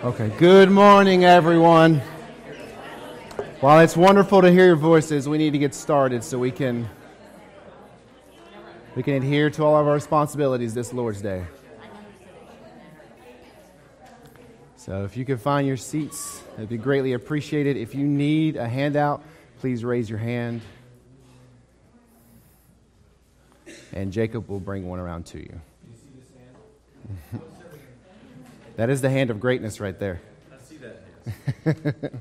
Okay, good morning, everyone. While it's wonderful to hear your voices, we need to get started so we can adhere to all of our responsibilities this Lord's Day. So if you can find your seats, it'd be greatly appreciated. If you need a handout, please raise your hand, and Jacob will bring one around to you. Do you see this hand? That is the hand of greatness right there. I see that.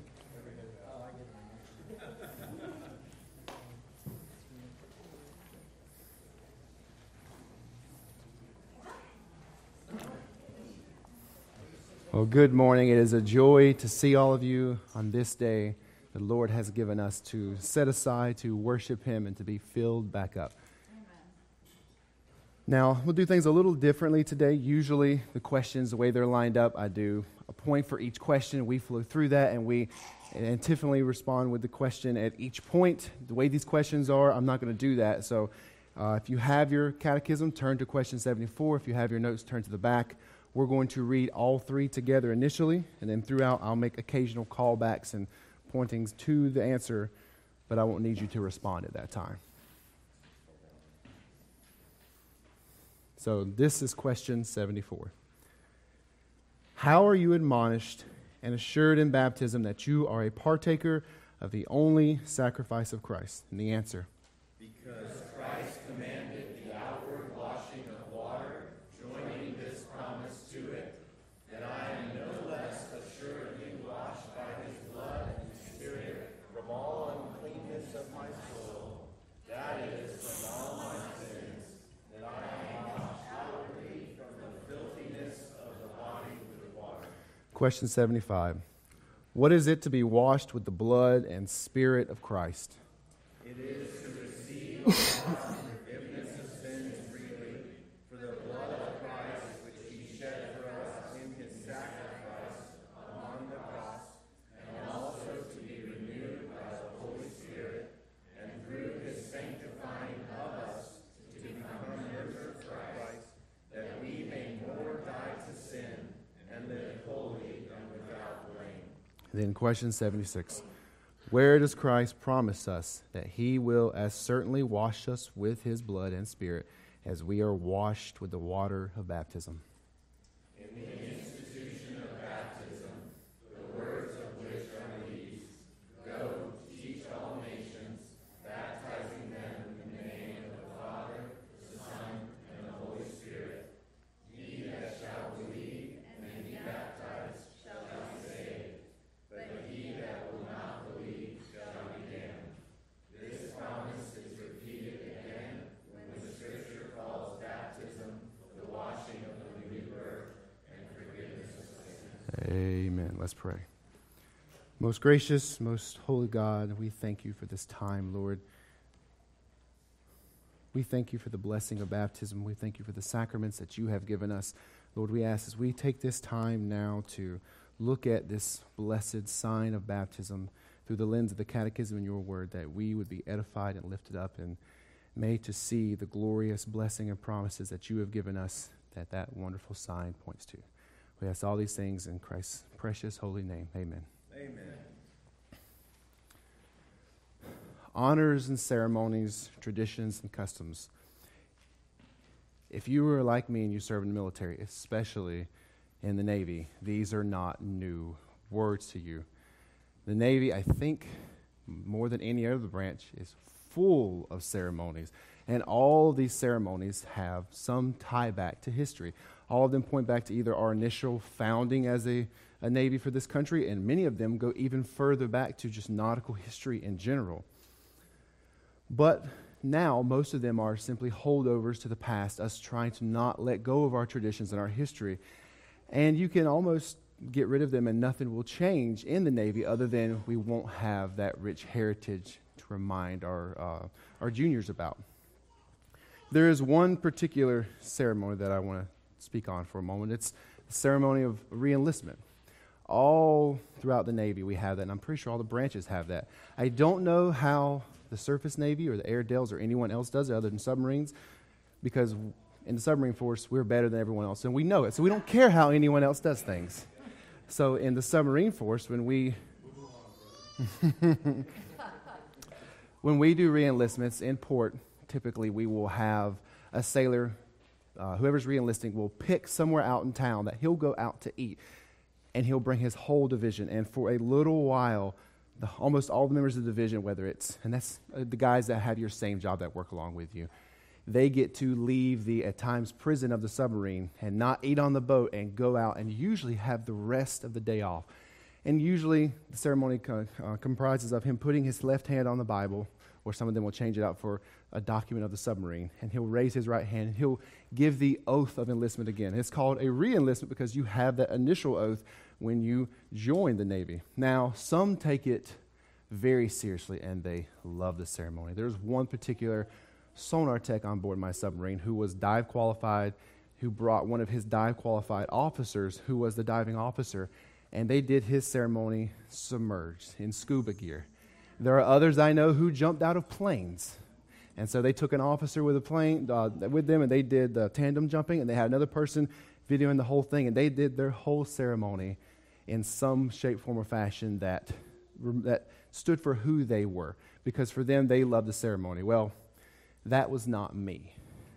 Well, good morning. It is a joy to see all of you on this day the Lord has given us to set aside to worship Him and to be filled back up. Now, we'll do things a little differently today. Usually, the questions, the way they're lined up, I do a point for each question. We flow through that, and we antiphonally respond with the question at each point. The way these questions are, I'm not going to do that. So, if you have your catechism, turn to question 74. If you have your notes, turn to the back. We're going to read all three together initially, and then throughout, I'll make occasional callbacks and pointings to the answer, but I won't need you to respond at that time. So this is question 74. How are you admonished and assured in baptism that you are a partaker of the only sacrifice of Christ? And the answer: because Christ commanded the outward washing of water, joining this promise to it, that I am no less assuredly washed by His blood and Spirit from all uncleanness of my soul, that is, from all my sins, that I am washed outwardly from the filthiness of the body with water. Question 75. What is it to be washed with the blood and Spirit of Christ? It is to receive forgiveness of sins freely, for the blood of Christ which He shed for us in His sacrifice on the cross, and also to be renewed by the Holy Spirit, and through His sanctifying of us to become members of Christ, that we may more die to sin and live holy and without blame. Then question 76. Where does Christ promise us that He will as certainly wash us with His blood and Spirit as we are washed with the water of baptism? In the institution of baptism, the words of which are these: Go, teach all nations, baptizing them in the name of the Father, the Son, and the Holy Spirit. He that shall believe and be baptized shall be saved, but he that will not believe shall be damned. This promise is repeated again when the Scripture calls baptism the washing of the new birth and forgiveness of sins. Amen. Let's pray. Most gracious, most holy God, we thank You for this time, Lord. We thank You for the blessing of baptism. We thank You for the sacraments that You have given us. Lord, we ask as we take this time now to look at this blessed sign of baptism through the lens of the catechism and Your word, that we would be edified and lifted up and made to see the glorious blessing and promises that You have given us, that wonderful sign points to. We ask all these things in Christ's precious holy name. Amen. Amen. Honors and ceremonies, traditions and customs. If you were like me and you served in the military, especially in the Navy, these are not new words to you. The Navy, I think, more than any other branch, is full of ceremonies. And all these ceremonies have some tie back to history. All of them point back to either our initial founding as a Navy for this country, and many of them go even further back to just nautical history in general. But now, most of them are simply holdovers to the past, us trying to not let go of our traditions and our history. And you can almost get rid of them and nothing will change in the Navy other than we won't have that rich heritage to remind our juniors about. There is one particular ceremony that I want to speak on for a moment. It's the ceremony of re-enlistment. All throughout the Navy we have that, and I'm pretty sure all the branches have that. I don't know how the surface Navy or the Air Dells or anyone else does it other than submarines, because in the submarine force we're better than everyone else, and we know it, so we don't care how anyone else does things. So in the submarine force, when we when we do reenlistments in port, typically we will have a sailor, whoever's reenlisting, will pick somewhere out in town that he'll go out to eat, and he'll bring his whole division. And for a little while, almost all the members of the division, and that's the guys that have your same job that work along with you, they get to leave the, at times, prison of the submarine and not eat on the boat and go out and usually have the rest of the day off. And usually the ceremony comprises of him putting his left hand on the Bible, or some of them will change it out for a document of the submarine, and he'll raise his right hand and he'll give the oath of enlistment again. It's called a re-enlistment because you have that initial oath when you join the Navy. Now, some take it very seriously and they love the ceremony. There's one particular sonar tech on board my submarine who was dive qualified, who brought one of his dive qualified officers who was the diving officer, and they did his ceremony submerged in scuba gear. There are others I know who jumped out of planes, and so they took an officer with a plane with them, and they did the tandem jumping, and they had another person videoing the whole thing, and they did their whole ceremony in some shape, form, or fashion that stood for who they were, because for them, they loved the ceremony. Well, that was not me.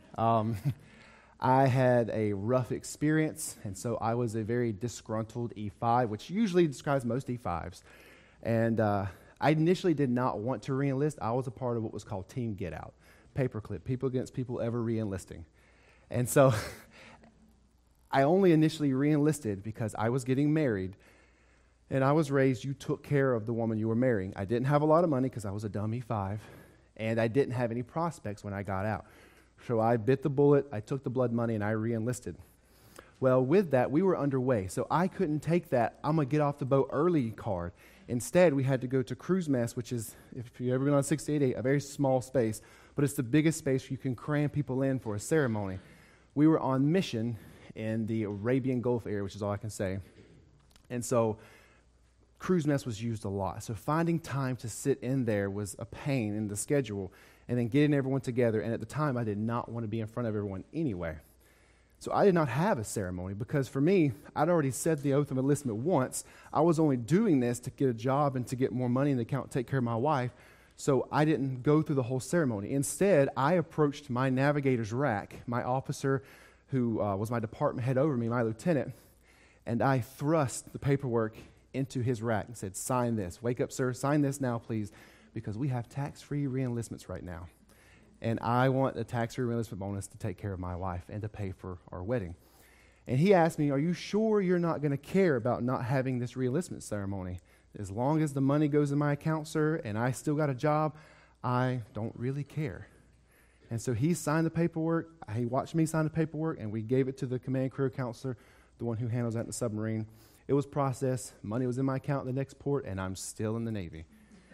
I had a rough experience, and so I was a very disgruntled E5, which usually describes most E5s. And I initially did not want to re-enlist. I was a part of what was called Team Get Out, paperclip, people against people ever re-enlisting. And so I only initially re-enlisted because I was getting married, and I was raised, you took care of the woman you were marrying. I didn't have a lot of money because I was a dumb E5. And I didn't have any prospects when I got out. So I bit the bullet, I took the blood money, and I re-enlisted. Well, with that, we were underway. So I couldn't take that, I'm going to get off the boat early card. Instead, we had to go to cruise mess, which is, if you've ever been on 688, a very small space. But it's the biggest space you can cram people in for a ceremony. We were on mission in the Arabian Gulf area, which is all I can say. And so cruise mess was used a lot. So finding time to sit in there was a pain in the schedule, and then getting everyone together. And at the time, I did not want to be in front of everyone anyway. So I did not have a ceremony because for me, I'd already said the oath of enlistment once. I was only doing this to get a job and to get more money in the account to take care of my wife. So I didn't go through the whole ceremony. Instead, I approached my navigator's rack, my officer who was my department head over me, my lieutenant, and I thrust the paperwork into his rack and said, sign this. Wake up, sir. Sign this now, please, because we have tax-free re-enlistments right now. And I want a tax-free re-enlistment bonus to take care of my wife and to pay for our wedding. And he asked me, are you sure you're not going to care about not having this re-enlistment ceremony? As long as the money goes in my account, sir, and I still got a job, I don't really care. And so he signed the paperwork. He watched me sign the paperwork, and we gave it to the command career counselor, the one who handles that in the submarine. It was processed. Money was in my account at the next port, and I'm still in the Navy.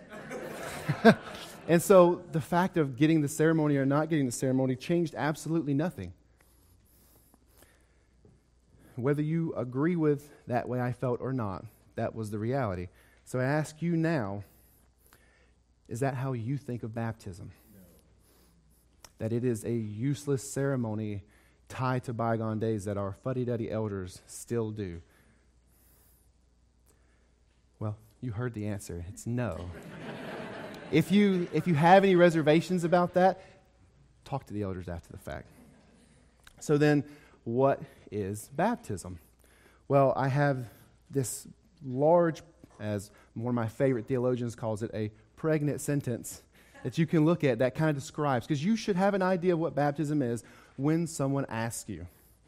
And so the fact of getting the ceremony or not getting the ceremony changed absolutely nothing. Whether you agree with that way I felt or not, that was the reality. So I ask you now, is that how you think of baptism? No. That it is a useless ceremony tied to bygone days that our fuddy-duddy elders still do? Well, you heard the answer. It's no. If you have any reservations about that, talk to the elders after the fact. So then, what is baptism? Well, I have this large, as one of my favorite theologians calls it, a pregnant sentence that you can look at that kind of describes, because you should have an idea of what baptism is when someone asks you.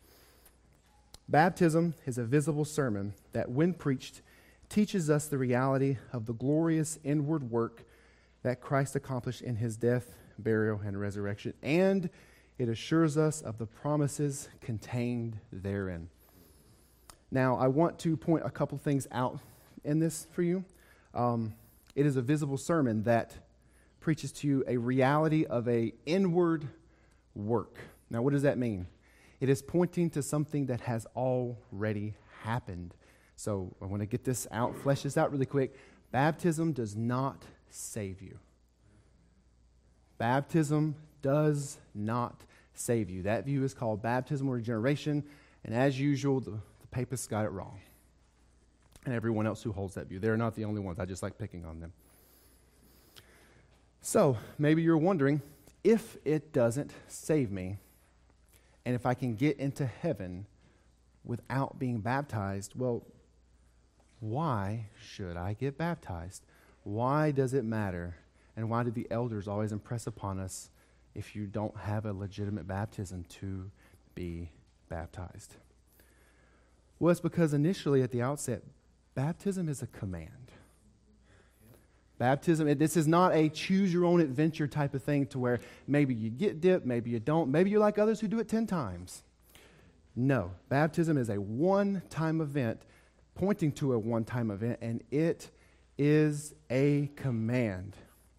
Baptism is a visible sermon that, when preached, teaches us the reality of the glorious inward work that Christ accomplished in his death, burial, and resurrection, and it assures us of the promises contained therein. Now, I want to point a couple things out in this for you. It is a visible sermon that preaches to you a reality of an inward work. Now, what does that mean? It is pointing to something that has already happened. So I want to get this out, flesh this out really quick. Baptism does not save you. Baptism does not save you. That view is called baptismal regeneration, and as usual, the papists got it wrong. and everyone else who holds that view. They're not the only ones. I just like picking on them. So maybe you're wondering, if it doesn't save me, and if I can get into heaven without being baptized, well, why should I get baptized? Why does it matter? And why do the elders always impress upon us, if you don't have a legitimate baptism, to be baptized? Well, it's because initially at the outset, baptism is a command. Baptism, this is not a choose-your-own-adventure type of thing to where maybe you get dipped, maybe you don't, maybe you're like others who do it 10 times. No, baptism is a one-time event, pointing to a one-time event, and it is a command.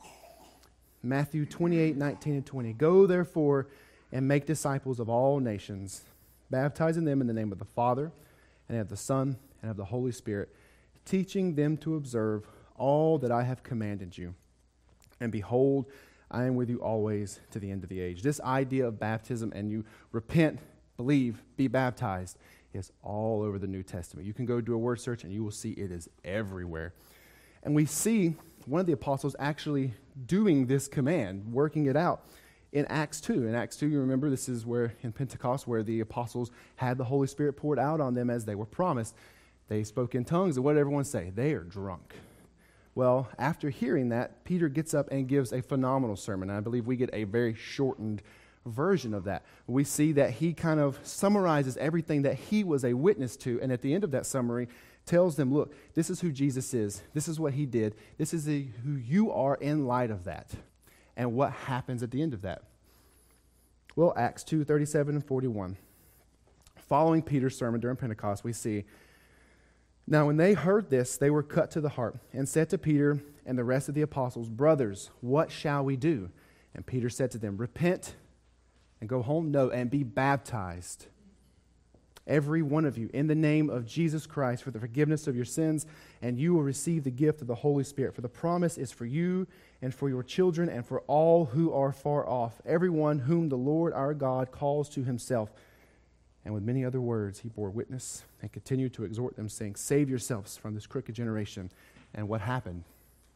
Matthew 28:19 and 20. Go, therefore, and make disciples of all nations, baptizing them in the name of the Father, and of the Son, and of the Holy Spirit, teaching them to observe all that I have commanded you. And behold, I am with you always to the end of the age. This idea of baptism, and you repent, believe, be baptized, is all over the New Testament. You can go do a word search and you will see it is everywhere. And we see one of the apostles actually doing this command, working it out in Acts 2. In Acts 2, you remember, this is where in Pentecost, where the apostles had the Holy Spirit poured out on them as they were promised. They spoke in tongues, and what did everyone say? They are drunk. Well, after hearing that, Peter gets up and gives a phenomenal sermon. I believe we get a very shortened version of that. We see that he kind of summarizes everything that he was a witness to, and at the end of that summary, tells them, look, this is who Jesus is. This is what he did. This is who you are in light of that. And what happens at the end of that? Well, Acts 2:37 and 41. Following Peter's sermon during Pentecost, we see, now when they heard this, they were cut to the heart and said to Peter and the rest of the apostles, brothers, what shall we do? And Peter said to them, repent and go home, no, and be baptized, every one of you, in the name of Jesus Christ for the forgiveness of your sins, and you will receive the gift of the Holy Spirit. For the promise is for you and for your children and for all who are far off, everyone whom the Lord our God calls to himself. And with many other words, he bore witness and continued to exhort them, saying, save yourselves from this crooked generation. And what happened?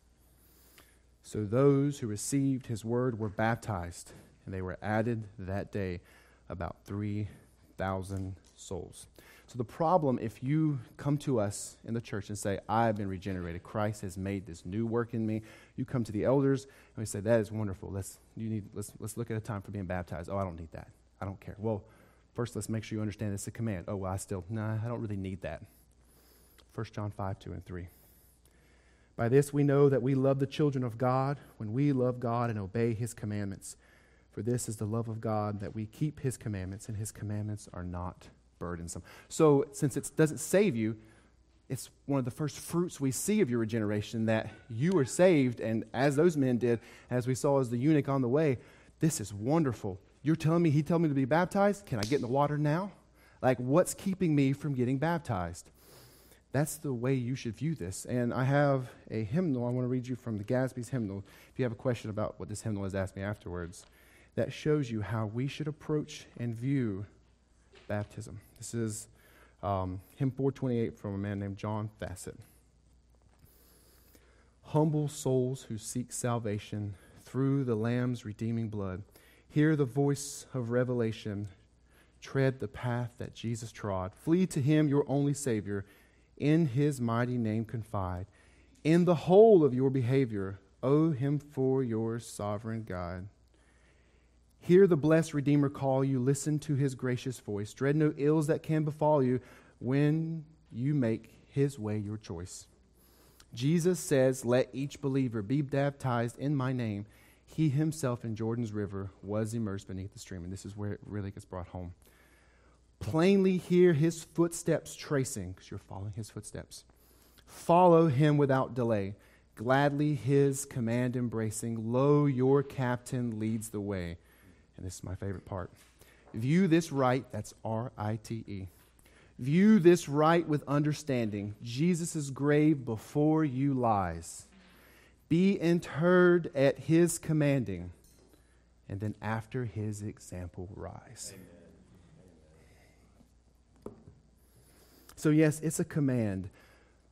So those who received his word were baptized, and they were added that day about 3,000 souls. So the problem, if you come to us in the church and say, I've been regenerated, Christ has made this new work in me, you come to the elders and we say, that is wonderful. Let's look at a time for being baptized. Oh, I don't need that. I don't care. Well, first, let's make sure you understand it's a command. Oh, well, I don't really need that. 1 John 5:2 and 3. By this we know that we love the children of God when we love God and obey his commandments. For this is the love of God, that we keep his commandments, and his commandments are not burdensome. So since it doesn't save you, it's one of the first fruits we see of your regeneration, that you were saved, and as those men did, as we saw as the eunuch on the way, this is wonderful. You're telling me, he told me to be baptized? Can I get in the water now? Like, what's keeping me from getting baptized? That's the way you should view this. And I have a hymnal. I want to read you from the Gadsby's hymnal. If you have a question about what this hymnal is, ask me afterwards. That shows you how we should approach and view baptism. This is hymn 428 from a man named John Fassett. Humble souls who seek salvation through the Lamb's redeeming blood, hear the voice of revelation, tread the path that Jesus trod, flee to him, your only Savior, in his mighty name confide. In the whole of your behavior, owe him for your sovereign guide. Hear the blessed Redeemer call you, listen to his gracious voice, dread no ills that can befall you when you make his way your choice. Jesus says, let each believer be baptized in my name. He himself in Jordan's river was immersed beneath the stream. And this is where it really gets brought home. Plainly hear his footsteps tracing, because you're following his footsteps. Follow him without delay. Gladly his command embracing. Lo, your captain leads the way. And this is my favorite part. View this rite, that's R-I-T-E. View this rite with understanding. Jesus' grave before you lies. Be interred at his commanding, and then after his example rise. Amen. So yes, it's a command,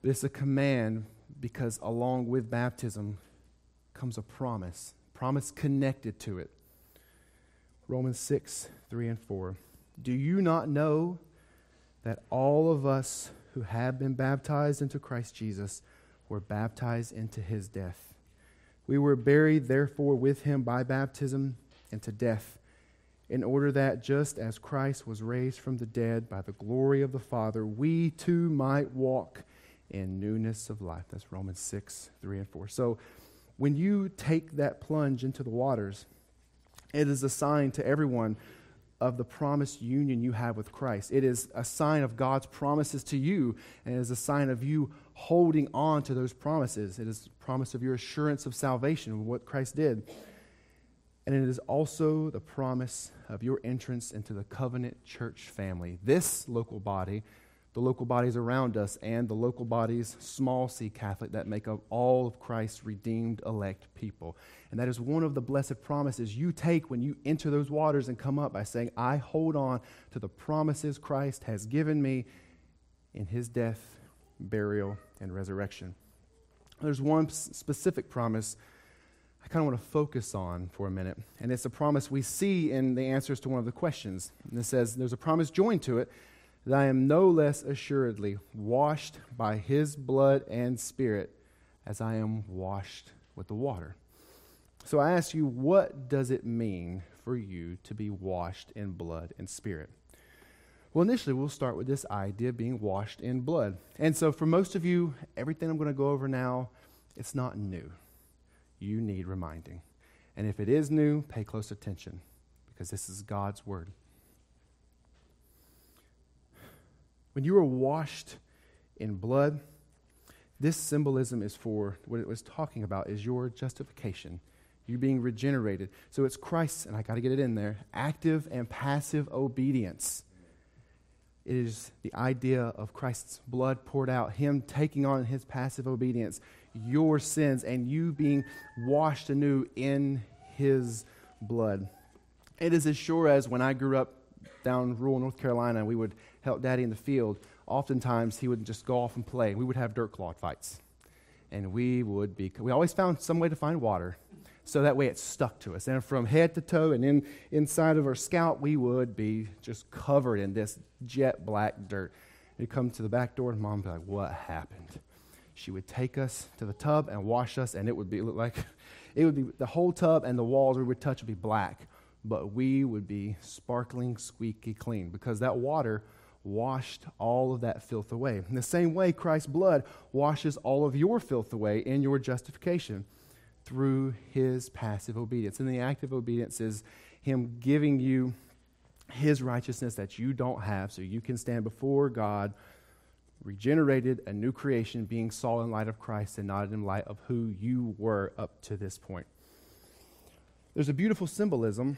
But it's a command because along with baptism comes a promise connected to it. Romans 6, 3 and 4. Do you not know that all of us who have been baptized into Christ Jesus were baptized into his death? We were buried, therefore, with him by baptism into death, in order that just as Christ was raised from the dead by the glory of the Father, we too might walk in newness of life. That's Romans 6, 3 and 4. So when you take that plunge into the waters, it is a sign to everyone of the promised union you have with Christ. It is a sign of God's promises to you, and it is a sign of you holding on to those promises. It is a promise of your assurance of salvation, of what Christ did. And it is also the promise of your entrance into the covenant church family. This local body, the local bodies around us, and the local bodies, small c Catholic, that make up all of Christ's redeemed elect people. And that is one of the blessed promises you take when you enter those waters and come up by saying, I hold on to the promises Christ has given me in his death, burial, and resurrection. There's one specific promise I kind of want to focus on for a minute, and it's a promise we see in the answers to one of the questions. And it says, there's a promise joined to it, that I am no less assuredly washed by his blood and spirit as I am washed with the water. So I ask you, what does it mean for you to be washed in blood and spirit? Well, initially, we'll start with this idea of being washed in blood. And so for most of you, everything I'm going to go over now, it's not new. You need reminding. And if it is new, pay close attention, because this is God's word. When you are washed in blood, this symbolism is for, what it was talking about is your justification, you being regenerated. So it's Christ's, and I got to get it in there, active and passive obedience. It is the idea of Christ's blood poured out, him taking on his passive obedience, your sins, and you being washed anew in his blood. It is as sure as when I grew up down rural North Carolina, we would help Daddy in the field. Oftentimes, he would just go off and play. We would have dirt clod fights. And we always found some way to find water, so that way it stuck to us. And from head to toe and inside of our scalp, we would be just covered in this jet black dirt. We'd come to the back door, and Mom would be like, what happened? She would take us to the tub and wash us, and it would be the whole tub and the walls we would touch would be black, but we would be sparkling, squeaky clean, because that water washed all of that filth away. In the same way, Christ's blood washes all of your filth away in your justification through his passive obedience. And the active obedience is him giving you his righteousness that you don't have, so you can stand before God regenerated, a new creation, being saw in light of Christ and not in light of who you were up to this point. There's a beautiful symbolism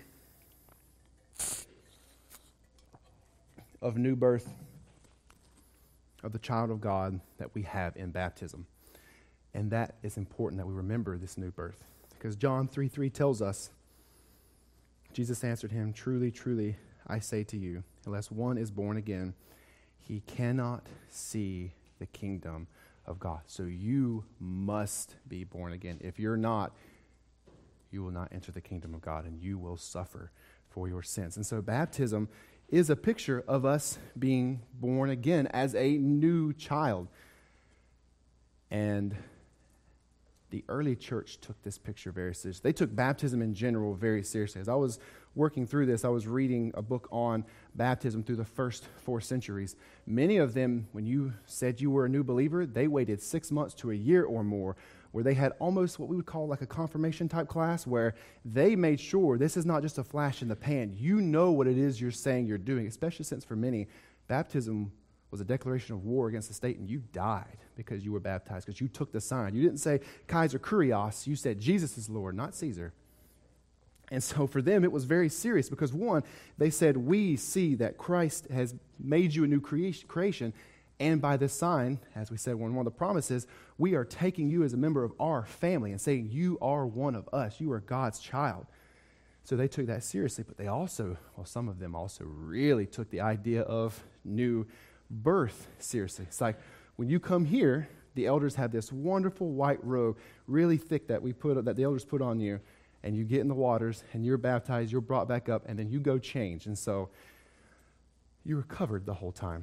of new birth of the child of God that we have in baptism. And that is important that we remember this new birth. Because John 3:3 tells us, Jesus answered him, truly, truly, I say to you, unless one is born again, he cannot see the kingdom of God. So you must be born again. If you're not, you will not enter the kingdom of God, and you will suffer for your sins. And so baptism is a picture of us being born again as a new child. And the early church took this picture very seriously. They took baptism in general very seriously. As I was working through this, I was reading a book on baptism through the first 4 centuries. Many of them, when you said you were a new believer, they waited 6 months to a year or more, where they had almost what we would call like a confirmation type class, where they made sure this is not just a flash in the pan. You know what it is you're saying you're doing, especially since for many, baptism was a declaration of war against the state, and you died because you were baptized, because you took the sign. You didn't say Kaiser Kurios. You said Jesus is Lord, not Caesar. And so for them, it was very serious because, one, they said, we see that Christ has made you a new creation, and by this sign, as we said, one of the promises, we are taking you as a member of our family and saying you are one of us. You are God's child. So they took that seriously, but they also, some of them also really took the idea of new birth seriously. It's like when you come here, the elders have this wonderful white robe, really thick, that the elders put on you, and you get in the waters, and you're baptized, you're brought back up, and then you go change. And so you were covered the whole time.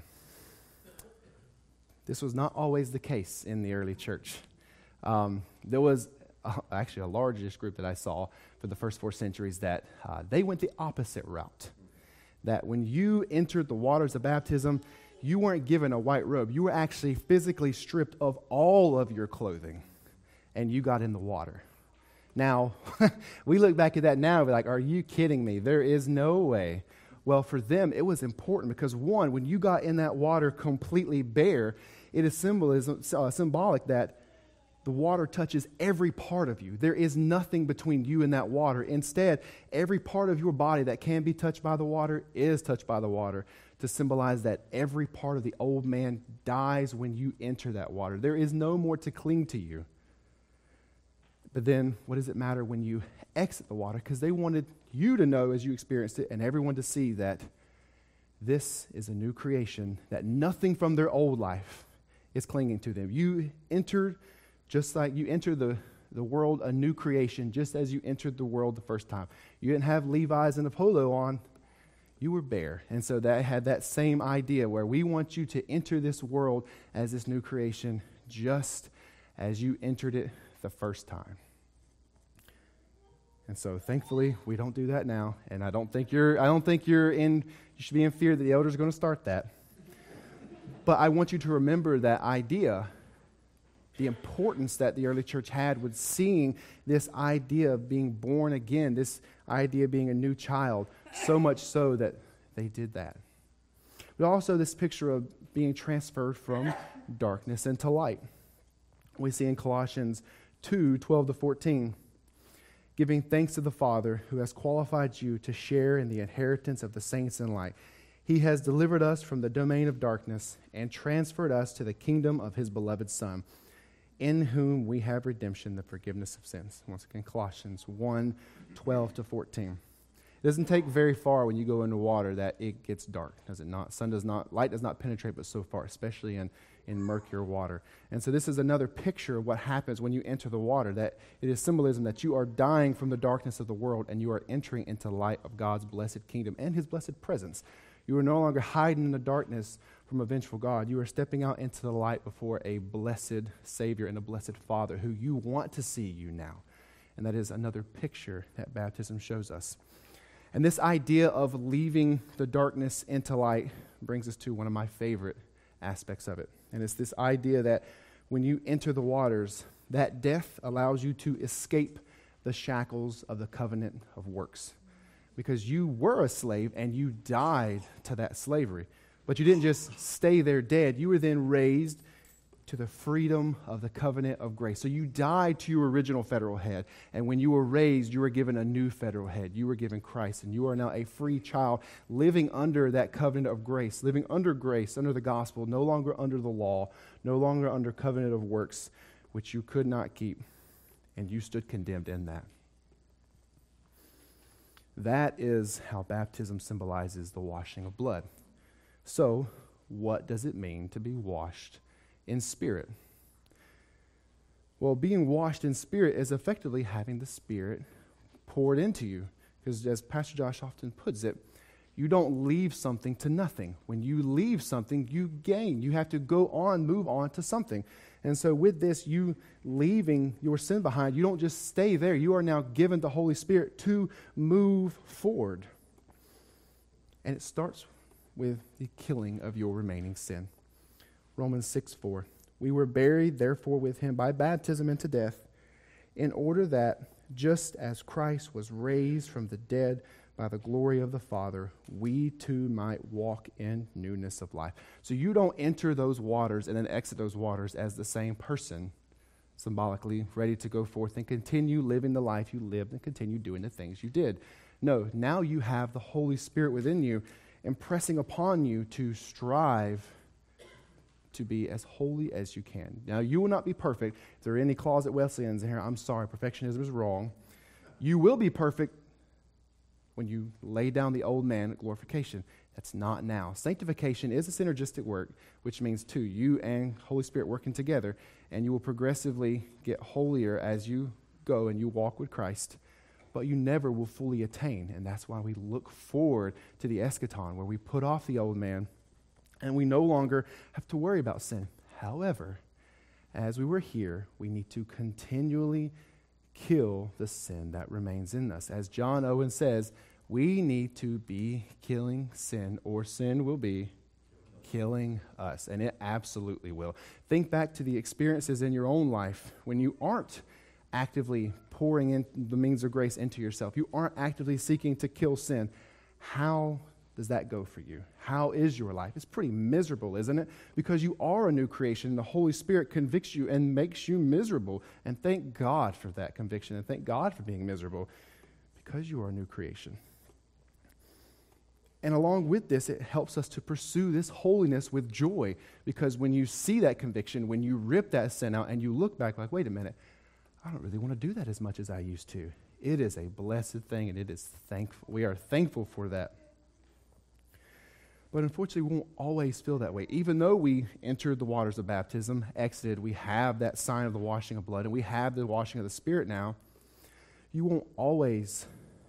This was not always the case in the early church. There was actually a largest group that I saw for the first 4 centuries that they went the opposite route. That when you entered the waters of baptism, you weren't given a white robe. You were actually physically stripped of all of your clothing, and you got in the water. Now, we look back at that now and we're like, are you kidding me? There is no way. Well, for them, it was important because, one, when you got in that water completely bare, it is symbolic that the water touches every part of you. There is nothing between you and that water. Instead, every part of your body that can be touched by the water is touched by the water, to symbolize that every part of the old man dies when you enter that water. There is no more to cling to you. But then, what does it matter when you exit the water? Because they wanted you to know as you experienced it, and everyone to see that this is a new creation, that nothing from their old life is clinging to them. You entered just like you entered the world a new creation, just as you entered the world the first time. You didn't have Levi's and a polo on. You were bare. And so that had that same idea where we want you to enter this world as this new creation just as you entered it the first time. And so thankfully we don't do that now. And I don't think you should be in fear that the elders are going to start that. But I want you to remember that idea, the importance that the early church had with seeing this idea of being born again, this idea of being a new child, so much so that they did that. But also this picture of being transferred from darkness into light. We see in Colossians 2:12-14, giving thanks to the Father who has qualified you to share in the inheritance of the saints in light. He has delivered us from the domain of darkness and transferred us to the kingdom of his beloved Son, in whom we have redemption, the forgiveness of sins. Once again, Colossians 1:12-14. It doesn't take very far when you go into water that it gets dark, does it not? Light does not penetrate but so far, especially in murkier water. And so this is another picture of what happens when you enter the water, that it is symbolism that you are dying from the darkness of the world and you are entering into the light of God's blessed kingdom and his blessed presence. You are no longer hiding in the darkness from a vengeful God. You are stepping out into the light before a blessed Savior and a blessed Father who you want to see you now. And that is another picture that baptism shows us. And this idea of leaving the darkness into light brings us to one of my favorite aspects of it. And it's this idea that when you enter the waters, that death allows you to escape the shackles of the covenant of works. Because you were a slave and you died to that slavery. But you didn't just stay there dead. You were then raised to the freedom of the covenant of grace. So you died to your original federal head. And when you were raised, you were given a new federal head. You were given Christ. And you are now a free child living under that covenant of grace, living under grace, under the gospel, no longer under the law, no longer under covenant of works, which you could not keep. And you stood condemned in that. That is how baptism symbolizes the washing of blood. So, what does it mean to be washed in spirit? Well, being washed in spirit is effectively having the Spirit poured into you. Because as Pastor Josh often puts it, you don't leave something to nothing. When you leave something, you gain. You have to go on, move on to something. And so with this, you leaving your sin behind, you don't just stay there. You are now given the Holy Spirit to move forward. And it starts with the killing of your remaining sin. Romans 6:4. We were buried, therefore, with him by baptism into death, in order that, just as Christ was raised from the dead by the glory of the Father, we too might walk in newness of life. So you don't enter those waters and then exit those waters as the same person, symbolically ready to go forth and continue living the life you lived and continue doing the things you did. No, now you have the Holy Spirit within you, impressing upon you to strive to be as holy as you can. Now, you will not be perfect. If there are any closet Wesleyans in here, I'm sorry, perfectionism is wrong. You will be perfect when you lay down the old man at glorification. That's not now. Sanctification is a synergistic work, which means two, you and Holy Spirit working together, and you will progressively get holier as you go and you walk with Christ, but you never will fully attain, and that's why we look forward to the eschaton, where we put off the old man, and we no longer have to worry about sin. However, as we were here, we need to continually kill the sin that remains in us. As John Owen says, we need to be killing sin, or sin will be killing us, and it absolutely will. Think back to the experiences in your own life when you aren't actively pouring in the means of grace into yourself. You aren't actively seeking to kill sin. How does that go for you? How is your life? It's pretty miserable, isn't it? Because you are a new creation. The Holy Spirit convicts you and makes you miserable. And thank God for that conviction, and thank God for being miserable, because you are a new creation. And along with this, it helps us to pursue this holiness with joy, because when you see that conviction, when you rip that sin out and you look back like, wait a minute, I don't really want to do that as much as I used to. It is a blessed thing, and it is thankful. We are thankful for that. But unfortunately, we won't always feel that way. Even though we entered the waters of baptism, exited, we have that sign of the washing of blood, and we have the washing of the Spirit now, you won't always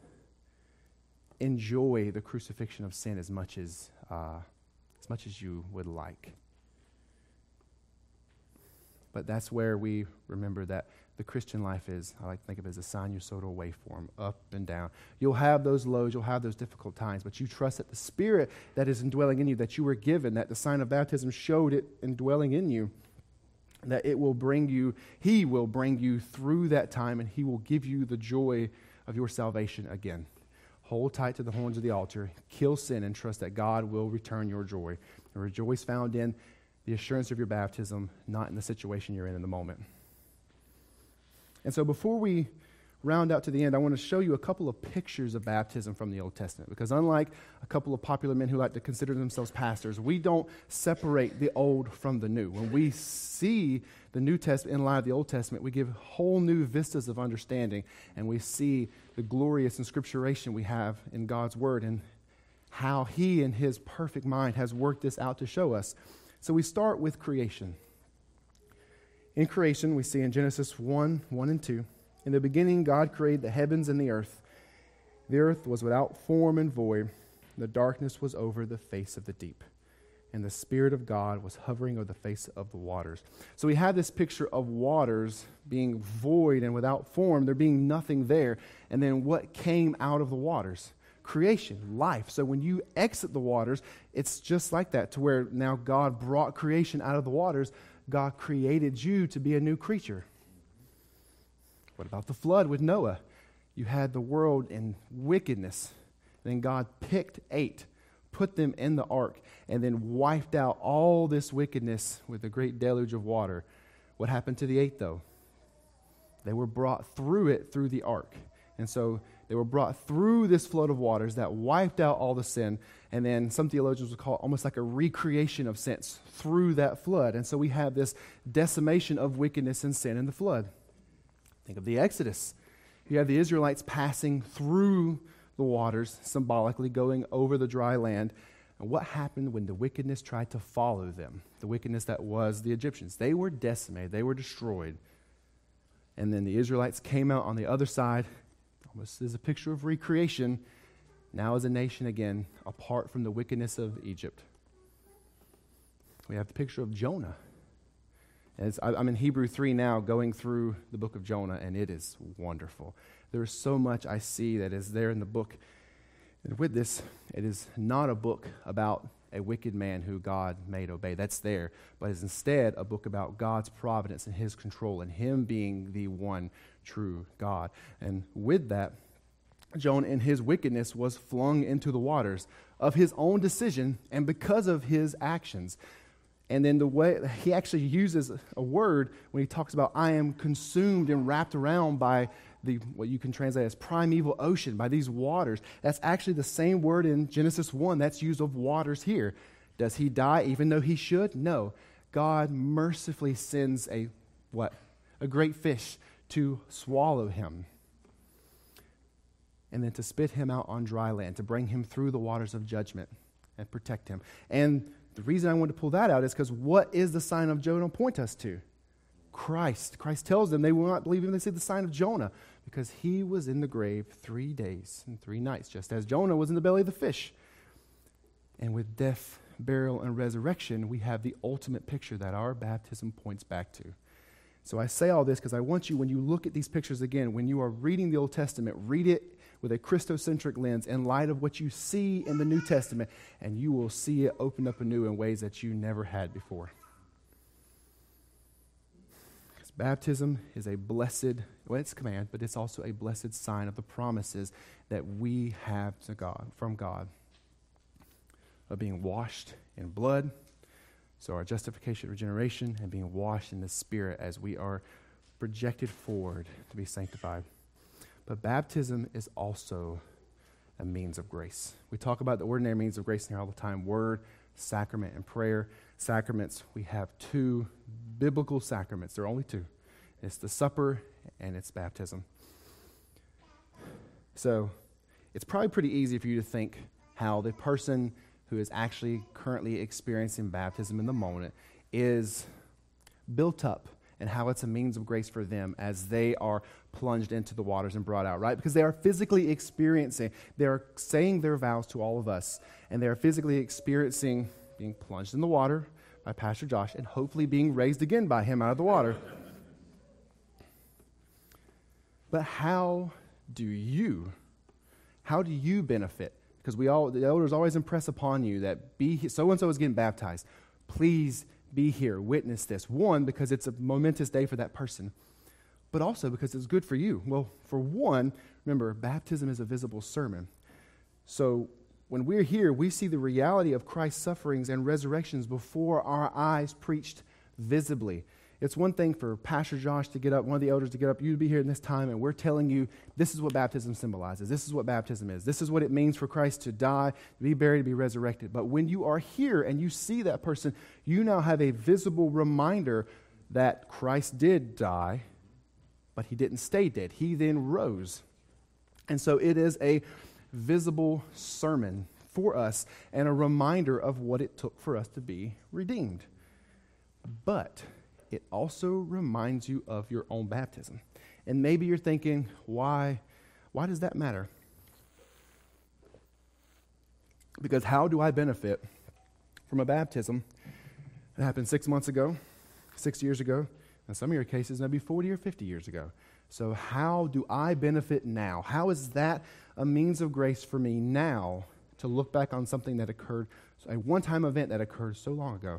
enjoy the crucifixion of sin as much as you would like. But that's where we remember that the Christian life is, I like to think of it as a sinusoidal waveform, up and down. You'll have those lows, you'll have those difficult times, but you trust that the Spirit that is indwelling in you, that you were given, that the sign of baptism showed it indwelling in you, that it will bring you, He will bring you through that time, and He will give you the joy of your salvation again. Hold tight to the horns of the altar, kill sin, and trust that God will return your joy. And joy is found in the assurance of your baptism, not in the situation you're in the moment. And so before we round out to the end, I want to show you a couple of pictures of baptism from the Old Testament, because unlike a couple of popular men who like to consider themselves pastors, we don't separate the old from the new. When we see the New Testament in light of the Old Testament, we give whole new vistas of understanding, and we see the glorious inscripturation we have in God's Word and how He in His perfect mind has worked this out to show us. So we start with creation. In creation, we see in Genesis 1 and 2, in the beginning God created the heavens and the earth. The earth was without form and void. The darkness was over the face of the deep, and the Spirit of God was hovering over the face of the waters. So we have this picture of waters being void and without form, there being nothing there. And then what came out of the waters? Creation, life. So when you exit the waters, it's just like that, to where now God brought creation out of the waters. God created you to be a new creature. What about the flood with Noah? You had the world in wickedness. Then God picked 8, put them in the ark, and then wiped out all this wickedness with a great deluge of water. What happened to the 8, though? They were brought through it through the ark. And so they were brought through this flood of waters that wiped out all the sin, and then some theologians would call it almost like a recreation of sins through that flood. And so we have this decimation of wickedness and sin in the flood. Think of the Exodus. You have the Israelites passing through the waters, symbolically going over the dry land. And what happened when the wickedness tried to follow them? The wickedness that was the Egyptians. They were decimated. They were destroyed. And then the Israelites came out on the other side. Almost as a picture of recreation, now as a nation again, apart from the wickedness of Egypt. We have the picture of Jonah. I'm in Hebrew 3 now, going through the book of Jonah, and it is wonderful. There is so much I see that is there in the book. And with this, it is not a book about a wicked man who God made obey. That's there. But it's instead a book about God's providence and His control and Him being the one true God. And with that, Jonah in his wickedness was flung into the waters of his own decision and because of his actions. And then the way he actually uses a word when he talks about, I am consumed and wrapped around by what you can translate as primeval ocean, by these waters. That's actually the same word in Genesis 1 that's used of waters here. Does he die even though he should? No. God mercifully sends a great fish to swallow him, and then to spit him out on dry land, to bring him through the waters of judgment. and protect him. And the reason I wanted to pull that out is because what is the sign of Jonah point us to? Christ. Christ tells them they will not believe him. They see the sign of Jonah because he was in the grave 3 days and 3 nights, just as Jonah was in the belly of the fish. And with death, burial, and resurrection, we have the ultimate picture that our baptism points back to. So I say all this because I want you, when you look at these pictures again, when you are reading the Old Testament, read it with a Christocentric lens in light of what you see in the New Testament, and you will see it open up anew in ways that you never had before. Because baptism is a blessed, well, it's a command, but it's also a blessed sign of the promises that we have to God, from God, of being washed in blood, so our justification, regeneration, and being washed in the Spirit as we are projected forward to be sanctified. But baptism is also a means of grace. We talk about the ordinary means of grace here all the time: word, sacrament, and prayer. Sacraments, we have 2 biblical sacraments. There are only 2. It's the supper and it's baptism. So it's probably pretty easy for you to think how the person who is actually currently experiencing baptism in the moment is built up, and how it's a means of grace for them as they are plunged into the waters and brought out, right? Because they are physically experiencing, they are saying their vows to all of us, and they are physically experiencing being plunged in the water by Pastor Josh and hopefully being raised again by him out of the water. But how do you benefit? Because the elders always impress upon you that so-and-so is getting baptized. Please be here, witness this. One, because it's a momentous day for that person, but also because it's good for you. Well, for one, remember, baptism is a visible sermon. So when we're here, we see the reality of Christ's sufferings and resurrections before our eyes preached visibly. It's one thing for Pastor Josh to get up, one of the elders to get up, you to be here in this time, and we're telling you this is what baptism symbolizes. This is what baptism is. This is what it means for Christ to die, to be buried, to be resurrected. But when you are here and you see that person, you now have a visible reminder that Christ did die, but he didn't stay dead. He then rose. And so it is a visible sermon for us and a reminder of what it took for us to be redeemed. But it also reminds you of your own baptism. And maybe you're thinking, why does that matter? Because how do I benefit from a baptism that happened 6 months ago, 6 years ago, in some of your cases, maybe 40 or 50 years ago? So how do I benefit now? How is that a means of grace for me now to look back on something that occurred, a one-time event that occurred so long ago?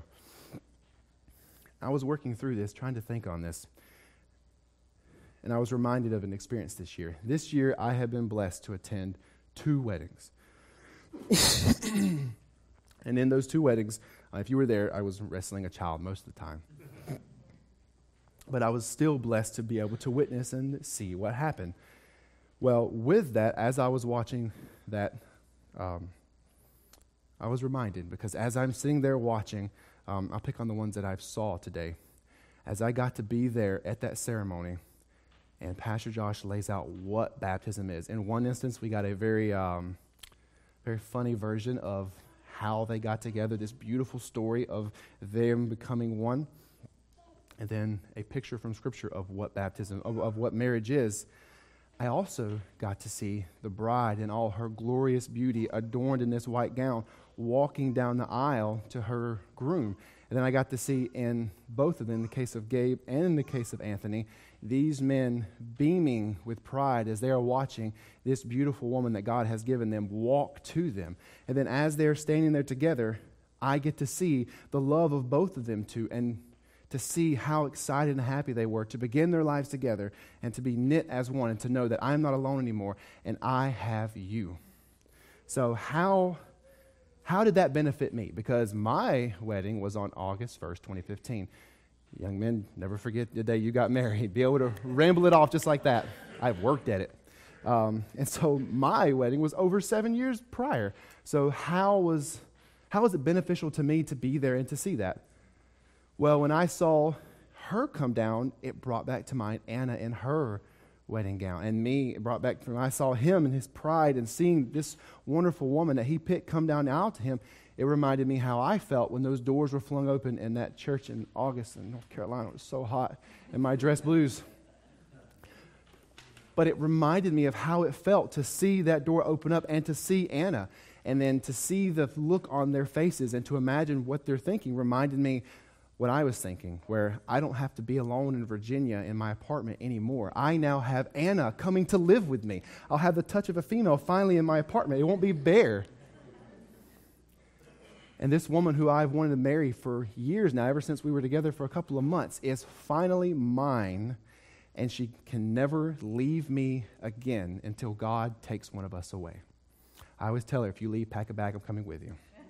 I was working through this, trying to think on this, and I was reminded of an experience this year. This year, I have been blessed to attend 2 weddings. And in those 2 weddings, if you were there, I was wrestling a child most of the time. But I was still blessed to be able to witness and see what happened. Well, with that, as I was watching that, I was reminded, because as I'm sitting there watching, I'll pick on the ones that I saw today. As I got to be there at that ceremony, and Pastor Josh lays out what baptism is. In one instance, we got a very funny version of how they got together, this beautiful story of them becoming one. And then a picture from Scripture of what baptism, of what marriage is. I also got to see the bride in all her glorious beauty, adorned in this white gown, walking down the aisle to her groom. And then I got to see in both of them, in the case of Gabe and in the case of Anthony, these men beaming with pride as they are watching this beautiful woman that God has given them walk to them. And then as they're standing there together, I get to see the love of both of them too, and to see how excited and happy they were to begin their lives together and to be knit as one and to know that I'm not alone anymore and I have you. So how did that benefit me? Because my wedding was on August 1st, 2015. Young men, never forget the day you got married. Be able to ramble it off just like that. I've worked at it. And so my wedding was over 7 years prior. So how was it beneficial to me to be there and to see that? Well, when I saw her come down, it brought back to mind Anna and her wedding gown. And me, it brought back from I saw him and his pride and seeing this wonderful woman that he picked come down the aisle to him. It reminded me how I felt when those doors were flung open in that church in August in North Carolina. It was so hot in my dress blues. But it reminded me of how it felt to see that door open up and to see Anna. And then to see the look on their faces and to imagine what they're thinking reminded me what I was thinking, where I don't have to be alone in Virginia in my apartment anymore. I now have Anna coming to live with me. I'll have the touch of a female finally in my apartment. It won't be bare. And this woman who I've wanted to marry for years now, ever since we were together for a couple of months, is finally mine, and she can never leave me again until God takes one of us away. I always tell her, if you leave, pack a bag, I'm coming with you.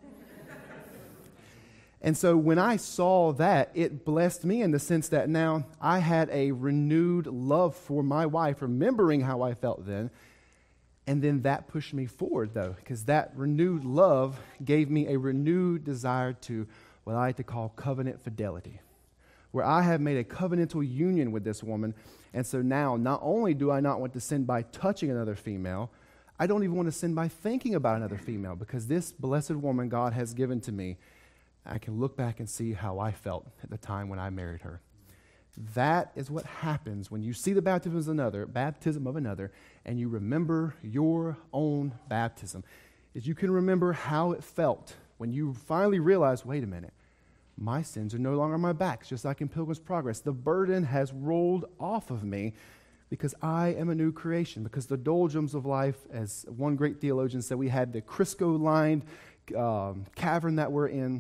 And so when I saw that, it blessed me in the sense that now I had a renewed love for my wife, remembering how I felt then. And then that pushed me forward, though, because that renewed love gave me a renewed desire to what I like to call covenant fidelity, where I have made a covenantal union with this woman. And so now, not only do I not want to sin by touching another female, I don't even want to sin by thinking about another female, because this blessed woman God has given to me, I can look back and see how I felt at the time when I married her. That is what happens when you see the baptism of another, and you remember your own baptism. Is you can remember how it felt when you finally realize, wait a minute, my sins are no longer on my back. It's just like in Pilgrim's Progress. The burden has rolled off of me because I am a new creation. Because the doldrums of life, as one great theologian said, we had the Crisco-lined cavern that we're in.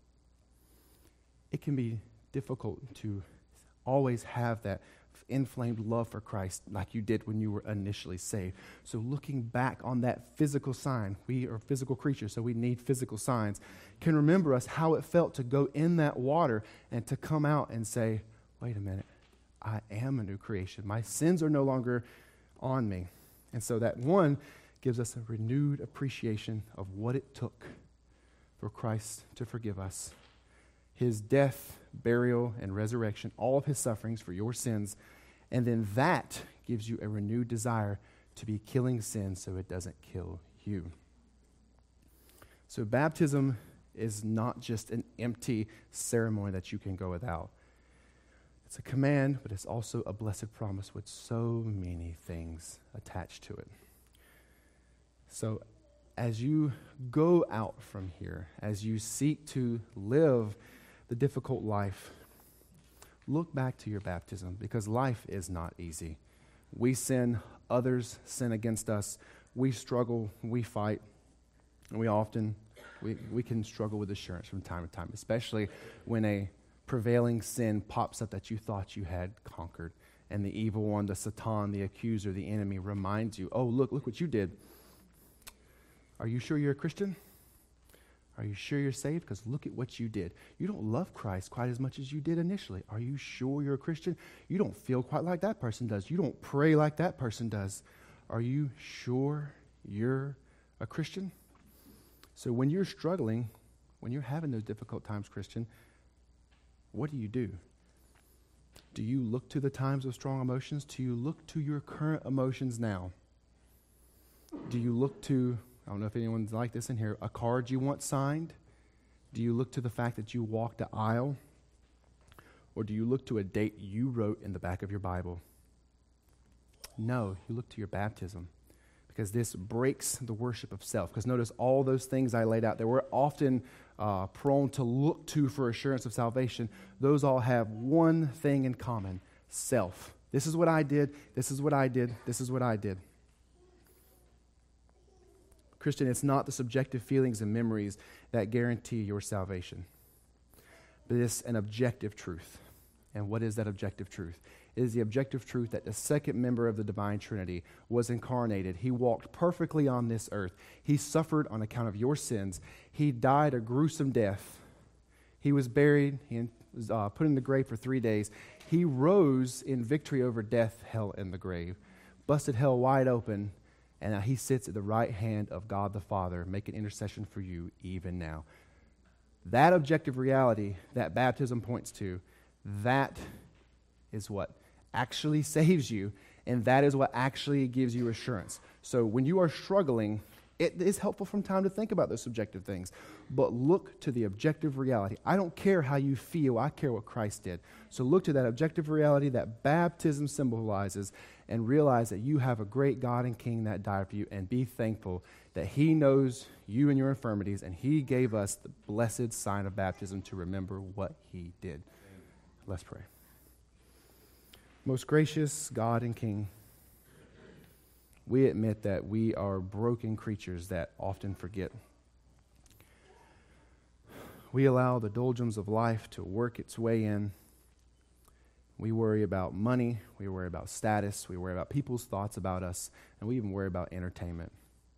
It can be difficult to always have that inflamed love for Christ like you did when you were initially saved. So looking back on that physical sign, we are physical creatures, so we need physical signs, can remember us how it felt to go in that water and to come out and say, wait a minute, I am a new creation. My sins are no longer on me. And so that one gives us a renewed appreciation of what it took for Christ to forgive us. His death, burial, and resurrection, all of his sufferings for your sins. And then that gives you a renewed desire to be killing sin so it doesn't kill you. So baptism is not just an empty ceremony that you can go without. It's a command, but it's also a blessed promise with so many things attached to it. So as you go out from here, as you seek to live the difficult life, look back to your baptism, because life is not easy. We sin, others sin against us, we struggle, we fight, and we can struggle with assurance from time to time, especially when a prevailing sin pops up that you thought you had conquered, and the evil one, the Satan, the accuser, the enemy reminds you, oh, look what you did. Are you sure you're a Christian? Are you sure you're saved? Because look at what you did. You don't love Christ quite as much as you did initially. Are you sure you're a Christian? You don't feel quite like that person does. You don't pray like that person does. Are you sure you're a Christian? So when you're struggling, when you're having those difficult times, Christian, what do? Do you look to the times of strong emotions? Do you look to your current emotions now? Do you look to, I don't know if anyone's like this in here, a card you want signed? Do you look to the fact that you walked the aisle? Or do you look to a date you wrote in the back of your Bible? No, you look to your baptism, because this breaks the worship of self. Because notice all those things I laid out there, we're often prone to look to for assurance of salvation. Those all have one thing in common: self. This is what I did, this is what I did, this is what I did. Christian, it's not the subjective feelings and memories that guarantee your salvation, but it's an objective truth. And what is that objective truth? It is the objective truth that the second member of the divine Trinity was incarnated. He walked perfectly on this earth. He suffered on account of your sins. He died a gruesome death. He was buried. He was put in the grave for 3 days. He rose in victory over death, hell, and the grave, busted hell wide open, and now he sits at the right hand of God the Father, making intercession for you even now. That objective reality that baptism points to, that is what actually saves you And that is what actually gives you assurance. So when you are struggling, it is helpful from time to think about those subjective things. But look to the objective reality. I don't care how you feel. I care what Christ did. So look to that objective reality that baptism symbolizes and realize that you have a great God and King that died for you, and be thankful that he knows you and your infirmities, and he gave us the blessed sign of baptism to remember what he did. Let's pray. Most gracious God and King, we admit that we are broken creatures that often forget. We allow the doldrums of life to work its way in. We worry about money, we worry about status, we worry about people's thoughts about us, and we even worry about entertainment.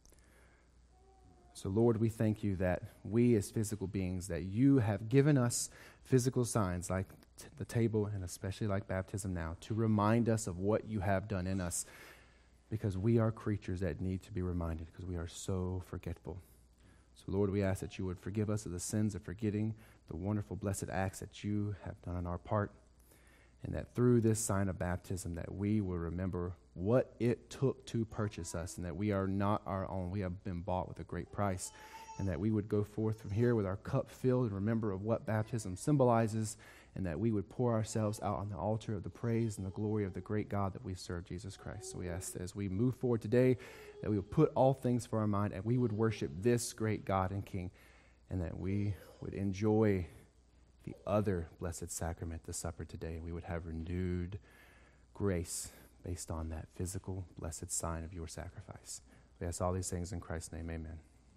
So Lord, we thank you that we as physical beings, that you have given us physical signs like the table and especially like baptism now, to remind us of what you have done in us, because we are creatures that need to be reminded because we are so forgetful. So Lord, we ask that you would forgive us of the sins of forgetting the wonderful blessed acts that you have done on our part, and that through this sign of baptism that we will remember what it took to purchase us, and that we are not our own. We have been bought with a great price, and that we would go forth from here with our cup filled and remember of what baptism symbolizes, and that we would pour ourselves out on the altar of the praise and the glory of the great God that we serve, Jesus Christ. So we ask that as we move forward today, that we would put all things for our mind, and we would worship this great God and King, and that we would enjoy the other blessed sacrament, the supper today. We would have renewed grace based on that physical blessed sign of your sacrifice. We ask all these things in Christ's name, amen.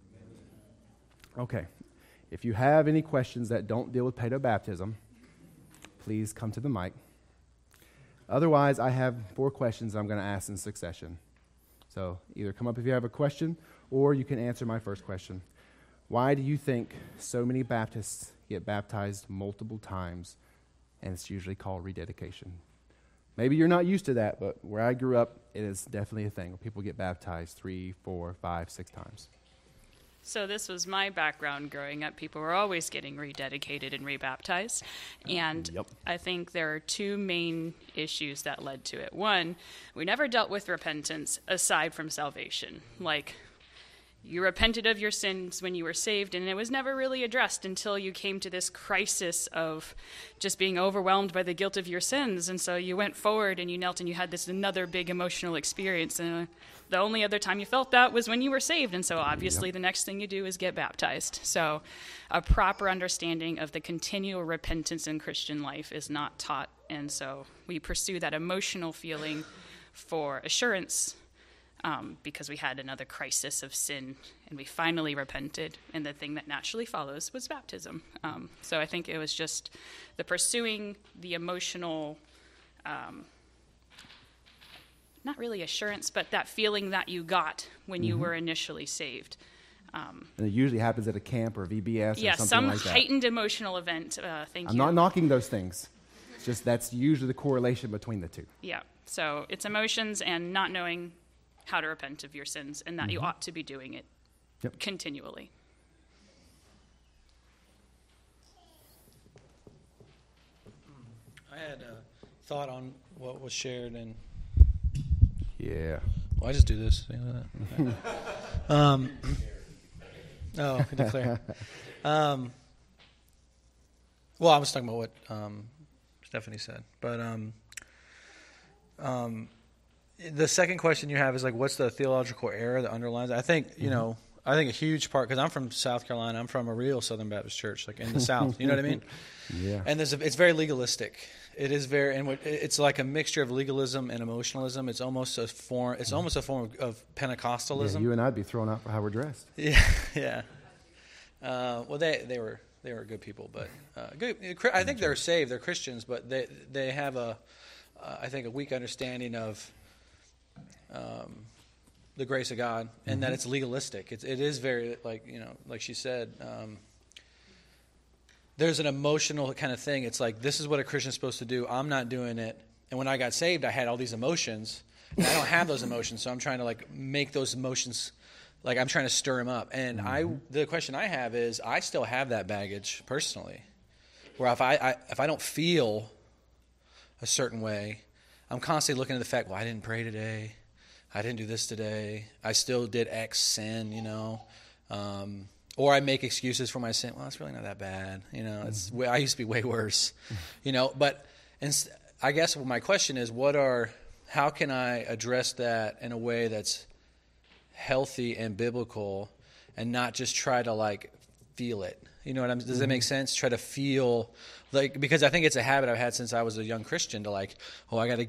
Okay, if you have any questions that don't deal with paedobaptism, please come to the mic. Otherwise, I have 4 questions I'm going to ask in succession. So either come up if you have a question, or you can answer my first question. Why do you think so many Baptists get baptized multiple times, and it's usually called rededication? Maybe you're not used to that, but where I grew up, it is definitely a thing where people get baptized 3, 4, 5, 6 times. So this was my background growing up. People were always getting rededicated and rebaptized. And Yep. I think there are 2 main issues that led to it. One, we never dealt with repentance aside from salvation. Like, you repented of your sins when you were saved, and it was never really addressed until you came to this crisis of just being overwhelmed by the guilt of your sins. And so you went forward and you knelt and you had this another big emotional experience. And the only other time you felt that was when you were saved. And so obviously the next thing you do is get baptized. So a proper understanding of the continual repentance in Christian life is not taught. And so we pursue that emotional feeling for assurance, because we had another crisis of sin, and we finally repented, and the thing that naturally follows was baptism. So I think it was just the pursuing the emotional, not really assurance, but that feeling that you got when you were initially saved. And it usually happens at a camp or VBS or something some like that. heightened emotional event. Thank you. I'm not knocking those things. It's just that's usually the correlation between the 2. Yeah, so it's emotions and not knowing how to repent of your sins, and that you ought to be doing it continually. I had a thought on what was shared, and Yeah. well, I just do this. Declare. Well, I was talking about what Stephanie said, but the second question you have is like, what's the theological error that underlines it? I think, I think a huge part, because I'm from South Carolina, I'm from a real Southern Baptist church, like in the South, you know what I mean? Yeah. And it's very legalistic. It is very, and it's like a mixture of legalism and emotionalism. It's almost a form of Pentecostalism. Yeah, you and I'd be thrown out for how we're dressed. Yeah. Well, they were good people, but good. I think they're saved. They're Christians, but they have I think a weak understanding of the grace of God, and that it's legalistic. It is very, like she said, there's an emotional kind of thing. It's like, this is what a Christian's supposed to do. I'm not doing it. And when I got saved, I had all these emotions, and I don't have those emotions, so I'm trying to make those emotions, I'm trying to stir them up. And the question I have is, I still have that baggage personally, where if I don't feel a certain way, I'm constantly looking at the fact, well, I didn't pray today. I didn't do this today. I still did X sin, you know. Or I make excuses for my sin. Well, it's really not that bad. You know, I used to be way worse, you know. But I guess my question is, how can I address that in a way that's healthy and biblical and not just try to like feel it? You know what does that make sense? Try to feel like, because I think it's a habit I've had since I was a young Christian to like, I got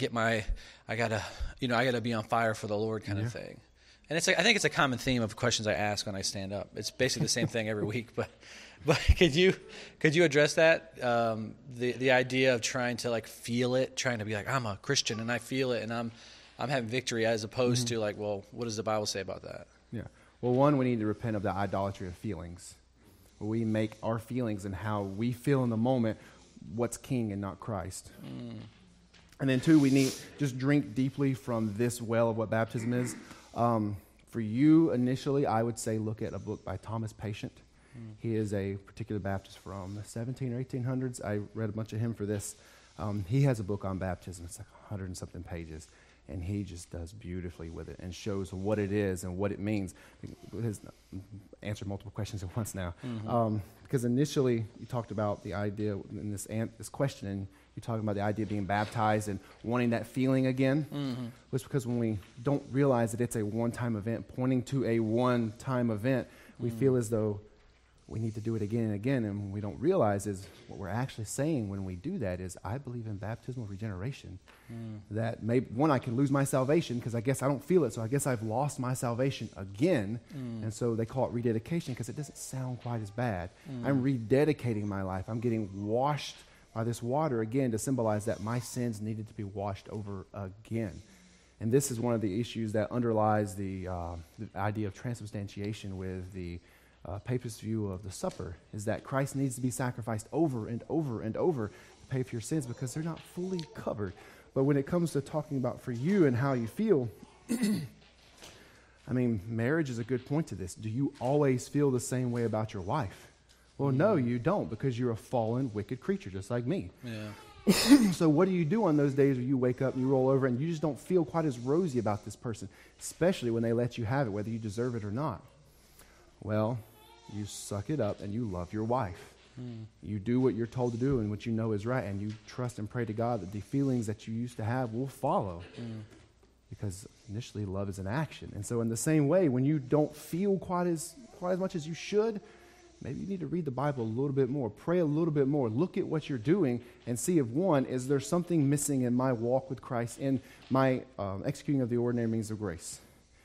to be on fire for the Lord kind of thing. And I think it's a common theme of questions I ask when I stand up. It's basically the same thing every week, but could you address that? The idea of trying to like feel it, trying to be like, I'm a Christian and I feel it and I'm having victory, as opposed to like, well, what does the Bible say about that? Yeah. Well, one, we need to repent of the idolatry of feelings. We make our feelings and how we feel in the moment what's king and not Christ. And then two, we need just drink deeply from this well of what baptism is. For you, initially, I would say look at a book by Thomas Patient. He is a particular Baptist from the 17 or 1800s. I read a bunch of him for this. He has a book on baptism. It's like 100 and something pages. And he just does beautifully with it and shows what it is and what it means. He's answered multiple questions at once now. Because initially, you talked about the idea in this question, and you're talking about the idea of being baptized and wanting that feeling again. It's because when we don't realize that it's a one-time event, pointing to a one-time event, we feel as though we need to do it again and again. And what we don't realize is what we're actually saying when we do that is, I believe in baptismal regeneration. That I can lose my salvation because I guess I don't feel it, so I guess I've lost my salvation again. And so they call it rededication because it doesn't sound quite as bad. I'm rededicating my life. I'm getting washed by this water again to symbolize that my sins needed to be washed over again. And this is one of the issues that underlies the idea of transubstantiation with the papist view of the supper, is that Christ needs to be sacrificed over and over and over to pay for your sins because they're not fully covered. But when it comes to talking about for you and how you feel, I mean, marriage is a good point to this. Do you always feel the same way about your wife? Well, no, you don't, because you're a fallen, wicked creature just like me. Yeah. So what do you do on those days where you wake up and you roll over and you just don't feel quite as rosy about this person, especially when they let you have it, whether you deserve it or not? Well, you suck it up and you love your wife. You do what you're told to do and what you know is right, and you trust and pray to God that the feelings that you used to have will follow. Because initially love is an action. And so in the same way, when you don't feel quite as much as you should, maybe you need to read the Bible a little bit more, pray a little bit more, look at what you're doing and see if, one, is there something missing in my walk with Christ, in my executing of the ordinary means of grace.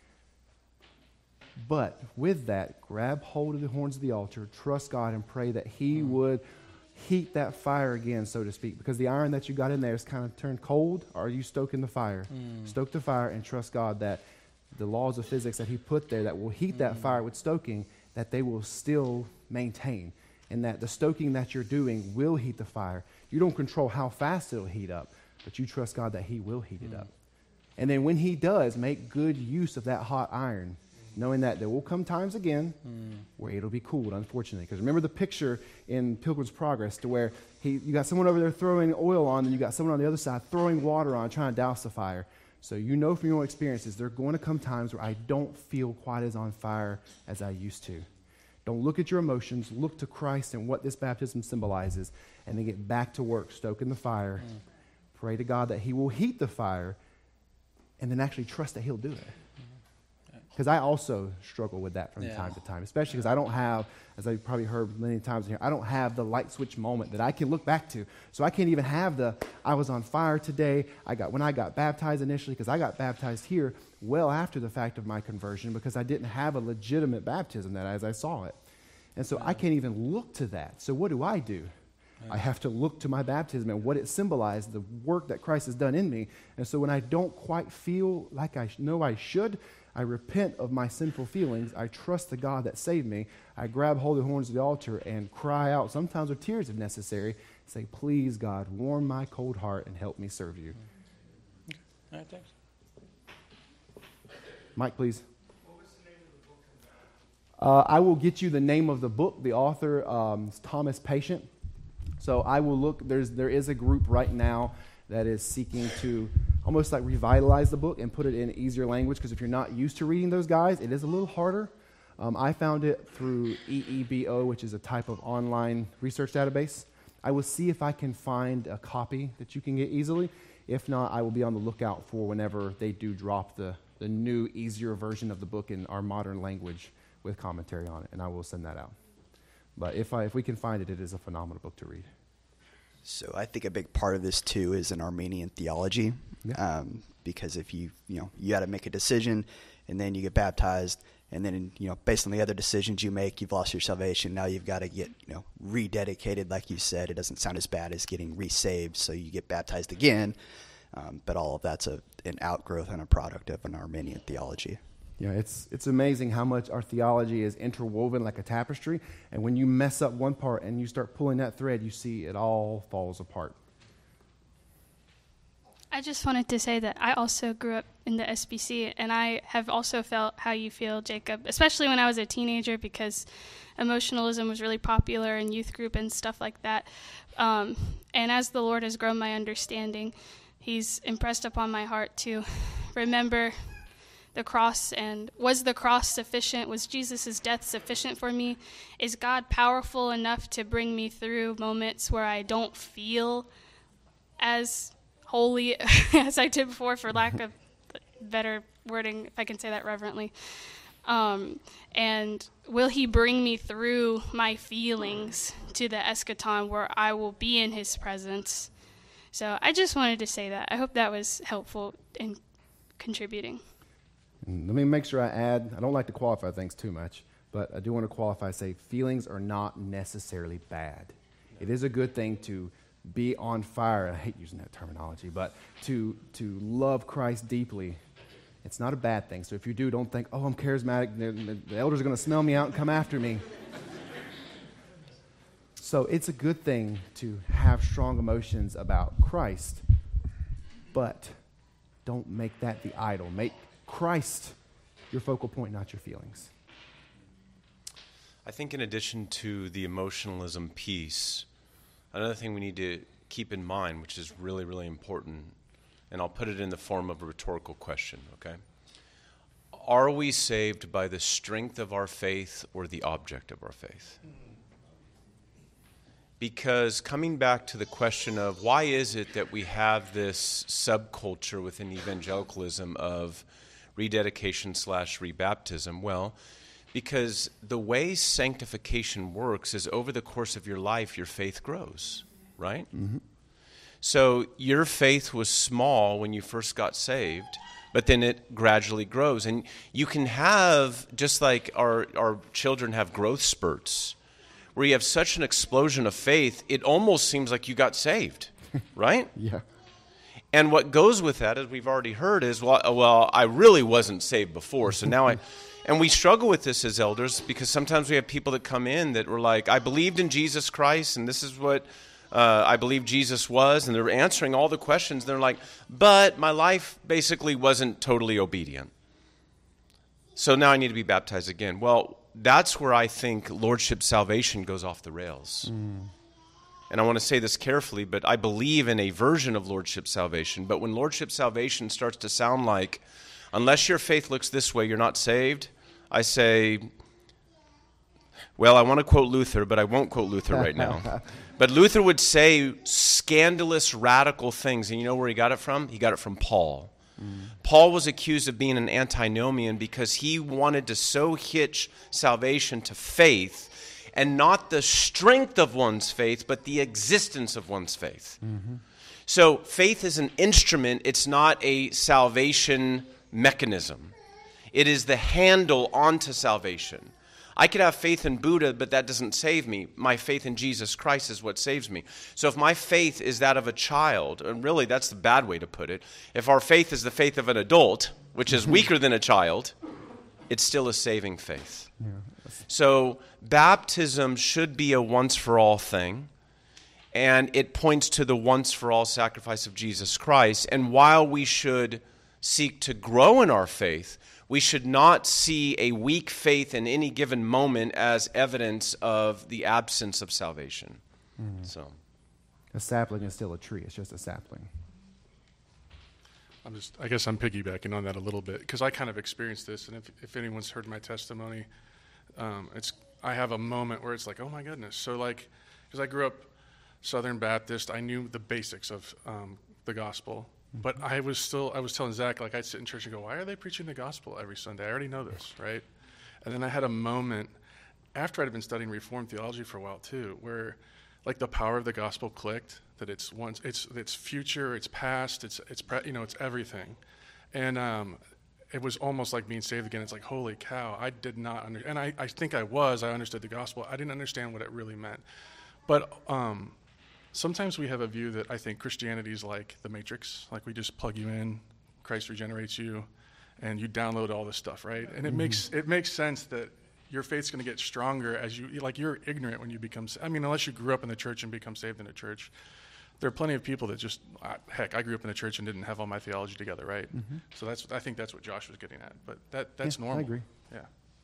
But with that, grab hold of the horns of the altar, trust God, and pray that He would heat that fire again, so to speak. Because the iron that you got in there is kind of turned cold. Or are you stoking the fire? Stoke the fire and trust God that the laws of physics that He put there that will heat that fire with stoking, that they will still maintain. And that the stoking that you're doing will heat the fire. You don't control how fast it'll heat up, but you trust God that He will heat it up. And then when He does, make good use of that hot iron, knowing that there will come times again where it'll be cooled, unfortunately. Because remember the picture in Pilgrim's Progress to where you got someone over there throwing oil on, and you got someone on the other side throwing water on, trying to douse the fire. So you know from your own experiences, there are going to come times where I don't feel quite as on fire as I used to. Don't look at your emotions. Look to Christ and what this baptism symbolizes, and then get back to work, stoking the fire. Pray to God that He will heat the fire, and then actually trust that He'll do it. Because I also struggle with that from time to time, especially because I don't have, as I've probably heard many times here, I don't have the light switch moment that I can look back to. So I can't even have I was on fire today. When I got baptized initially, because I got baptized here well after the fact of my conversion, because I didn't have a legitimate baptism as I saw it. And so I can't even look to that. So what do? I have to look to my baptism and what it symbolized, the work that Christ has done in me. And so when I don't quite feel like I know I should, I repent of my sinful feelings. I trust the God that saved me. I grab hold of the horns of the altar and cry out, sometimes with tears if necessary, say, please, God, warm my cold heart and help me serve you. All right, thanks. Mike, please. What was the name of the book? I will get you the name of the book. The author is Thomas Patient. So I will look. There is a group right now that is seeking to, I almost like revitalize the book and put it in easier language, because if you're not used to reading those guys, it is a little harder. I found it through EEBO, which is a type of online research database. I will see if I can find a copy that you can get easily. If not, I will be on the lookout for whenever they do drop the new, easier version of the book in our modern language with commentary on it, and I will send that out. But if we can find it, it is a phenomenal book to read. So I think a big part of this too is an Armenian theology, Yeah. because if you got to make a decision, and then you get baptized, and then based on the other decisions you make, you've lost your salvation. Now you've got to get rededicated, like you said. It doesn't sound as bad as getting resaved, so you get baptized again. But all of that's an outgrowth and a product of an Armenian theology. Yeah, it's amazing how much our theology is interwoven like a tapestry, and when you mess up one part and you start pulling that thread, you see it all falls apart. I just wanted to say that I also grew up in the SBC, and I have also felt how you feel, Jacob, especially when I was a teenager, because emotionalism was really popular in youth group and stuff like that. And as the Lord has grown my understanding, He's impressed upon my heart to remember the cross. And was the cross sufficient? Was Jesus' death sufficient for me? Is God powerful enough to bring me through moments where I don't feel as holy as I did before, for lack of better wording, if I can say that reverently? And will He bring me through my feelings to the eschaton where I will be in His presence? So I just wanted to say that. I hope that was helpful in contributing. And let me make sure I add, I don't like to qualify things too much, but I do want to qualify, say feelings are not necessarily bad. It is a good thing to be on fire. I hate using that terminology, but to love Christ deeply, it's not a bad thing. So if you do, don't think, oh, I'm charismatic, the elders are going to smell me out and come after me. So it's a good thing to have strong emotions about Christ, but don't make that the idol. Make Christ your focal point, not your feelings. I think in addition to the emotionalism piece, another thing we need to keep in mind, which is really, really important, and I'll put it in the form of a rhetorical question, okay? Are we saved by the strength of our faith or the object of our faith? Because coming back to the question of why is it that we have this subculture within evangelicalism of rededication/rebaptism? Well, because the way sanctification works is over the course of your life, your faith grows, right? Mm-hmm. So your faith was small when you first got saved, but then it gradually grows. And you can have, just like our children have growth spurts, where you have such an explosion of faith, it almost seems like you got saved, right? Yeah. And what goes with that, as we've already heard, is, well, I really wasn't saved before, so now and we struggle with this as elders, because sometimes we have people that come in that were like, I believed in Jesus Christ, and this is what I believe Jesus was, and they're answering all the questions. They're like, but my life basically wasn't totally obedient. So now I need to be baptized again. Well, that's where I think Lordship salvation goes off the rails. And I want to say this carefully, but I believe in a version of Lordship salvation. But when Lordship salvation starts to sound like, unless your faith looks this way, you're not saved, I say, well, I want to quote Luther, but I won't quote Luther right now. But Luther would say scandalous, radical things. And you know where he got it from? He got it from Paul. Paul was accused of being an antinomian because he wanted to so hitch salvation to faith, and not the strength of one's faith, but the existence of one's faith. Mm-hmm. So faith is an instrument. It's not a salvation mechanism. It is the handle onto salvation. I could have faith in Buddha, but that doesn't save me. My faith in Jesus Christ is what saves me. So if my faith is that of a child, and really that's the bad way to put it, if our faith is the faith of an adult, which is weaker than a child, it's still a saving faith. Yeah. So baptism should be a once-for-all thing, and it points to the once-for-all sacrifice of Jesus Christ. And while we should seek to grow in our faith, we should not see a weak faith in any given moment as evidence of the absence of salvation. So, a sapling is still a tree. It's just a sapling. I guess I'm piggybacking on that a little bit because I kind of experienced this, and if anyone's heard my testimony, I have a moment where it's like, oh my goodness. So like, because I grew up Southern Baptist, I knew the basics of the gospel, but I was telling Zach, like I'd sit in church and go, why are they preaching the gospel every Sunday? I already know this, right? And then I had a moment after I'd been studying Reformed theology for a while too, where like the power of the gospel clicked, that it's future, it's past, it's everything. And it was almost like being saved again. It's like, holy cow, I did not understand. And I think I understood the gospel. I didn't understand what it really meant. But sometimes we have a view that I think Christianity is like the Matrix, like we just plug you in, Christ regenerates you, and you download all this stuff, right? And it makes sense that your faith's going to get stronger as you're ignorant when you become, unless you grew up in the church and become saved in the church. There are plenty of people that just, I grew up in the church and didn't have all my theology together, right? Mm-hmm. So I think that's what Josh was getting at, but that's normal. I agree. Yeah.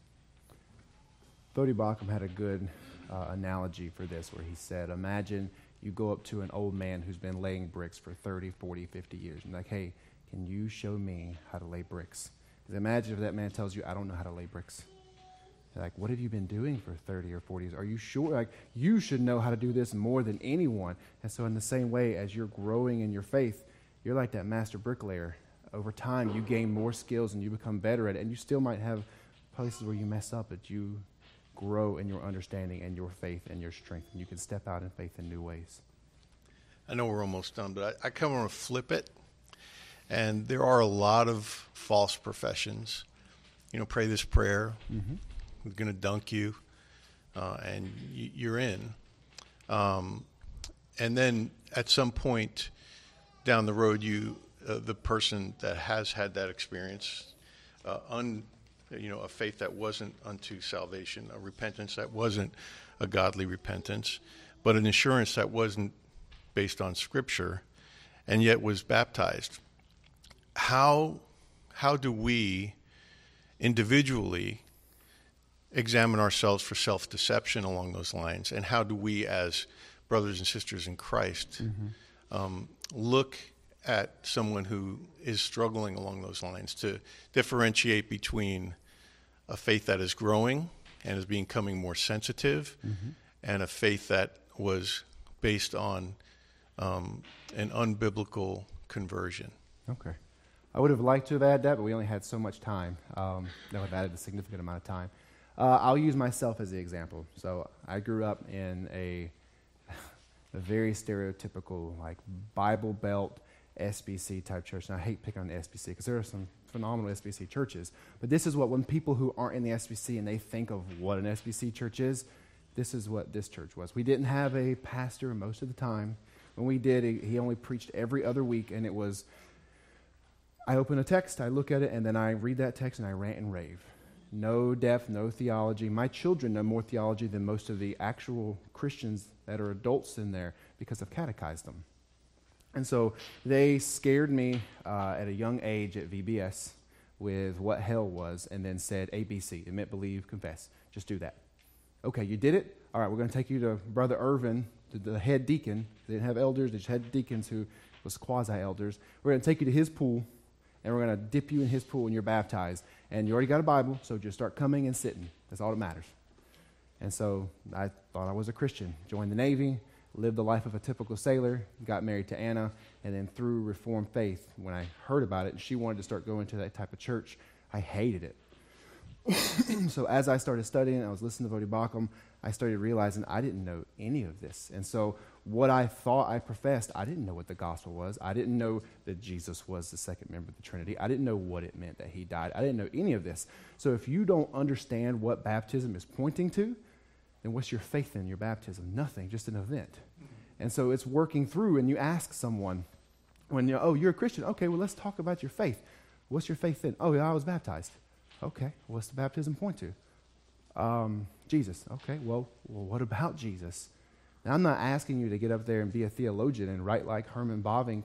Voddie Baucham had a good analogy for this where he said, imagine you go up to an old man who's been laying bricks for 30, 40, 50 years and like, hey, can you show me how to lay bricks? Because imagine if that man tells you, I don't know how to lay bricks. Like, what have you been doing for 30 or 40 years? Are you sure? Like, you should know how to do this more than anyone. And so in the same way, as you're growing in your faith, you're like that master bricklayer. Over time, you gain more skills and you become better at it. And you still might have places where you mess up, but you grow in your understanding and your faith and your strength. And you can step out in faith in new ways. I know we're almost done, but I kind of want to flip it. And there are a lot of false professions. Pray this prayer. Mm-hmm. We're going to dunk you, and you're in. And then at some point down the road, the person that has had that experience, a faith that wasn't unto salvation, a repentance that wasn't a godly repentance, but an assurance that wasn't based on Scripture, and yet was baptized. How do we individually examine ourselves for self-deception along those lines, and how do we as brothers and sisters in Christ look at someone who is struggling along those lines to differentiate between a faith that is growing and is becoming more sensitive and a faith that was based on an unbiblical conversion? Okay. I would have liked to have added that, but we only had so much time. That would have added a significant amount of time. I'll use myself as the example. So I grew up in a very stereotypical, like Bible Belt SBC type church. And I hate picking on the SBC because there are some phenomenal SBC churches. But this is what, when people who aren't in the SBC and they think of what an SBC church is, this is what this church was. We didn't have a pastor most of the time. When we did, he only preached every other week, and it was, I open a text, I look at it, and then I read that text and I rant and rave. No depth, no theology. My children know more theology than most of the actual Christians that are adults in there because I've catechized them. And so they scared me at a young age at VBS with what hell was, and then said ABC. It meant believe, confess. Just do that. Okay, you did it? All right, we're going to take you to Brother Irvin, the head deacon. They didn't have elders. They just had deacons who was quasi-elders. We're going to take you to his pool, and we're going to dip you in his pool when you're baptized. And you already got a Bible, so just start coming and sitting. That's all that matters. And so I thought I was a Christian. Joined the Navy, lived the life of a typical sailor, got married to Anna, and then through Reformed faith, when I heard about it, and she wanted to start going to that type of church, I hated it. So as I started studying, I was listening to Voddie Baucham, I started realizing I didn't know any of this. And so what I thought I professed, I didn't know what the gospel was. I didn't know that Jesus was the second member of the Trinity. I didn't know what it meant that he died. I didn't know any of this. So if you don't understand what baptism is pointing to, then what's your faith in your baptism? Nothing, just an event. And so it's working through, and you ask someone, when you're a Christian, okay, well, let's talk about your faith. What's your faith in? Oh, yeah, I was baptized. Okay, what's the baptism point to? Jesus. Okay, well, what about Jesus? Now, I'm not asking you to get up there and be a theologian and write like Herman Bavinck,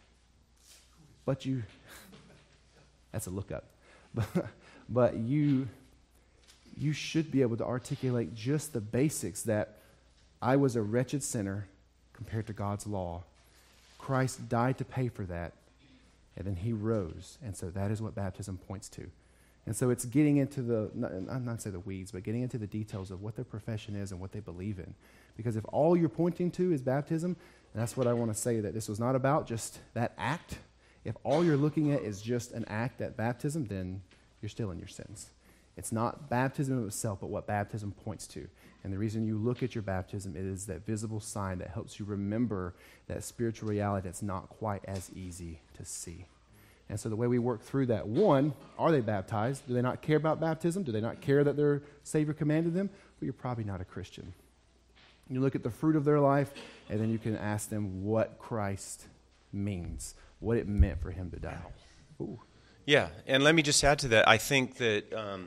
but that's a lookup. But you should be able to articulate just the basics that I was a wretched sinner compared to God's law. Christ died to pay for that. and then he rose. And so that is what baptism points to. And so it's getting into I'm not saying the weeds, but getting into the details of what their profession is and what they believe in. Because if all you're pointing to is baptism, and that's what I want to say, that this was not about just that act. If all you're looking at is just an act at baptism, then you're still in your sins. It's not baptism itself, but what baptism points to. And the reason you look at your baptism is that visible sign that helps you remember that spiritual reality that's not quite as easy to see. And so the way we work through that, one, are they baptized? Do they not care about baptism? Do they not care that their Savior commanded them? Well, you're probably not a Christian. You look at the fruit of their life, and then you can ask them what Christ means, what it meant for him to die. Ooh. Yeah, and let me just add to that. I think that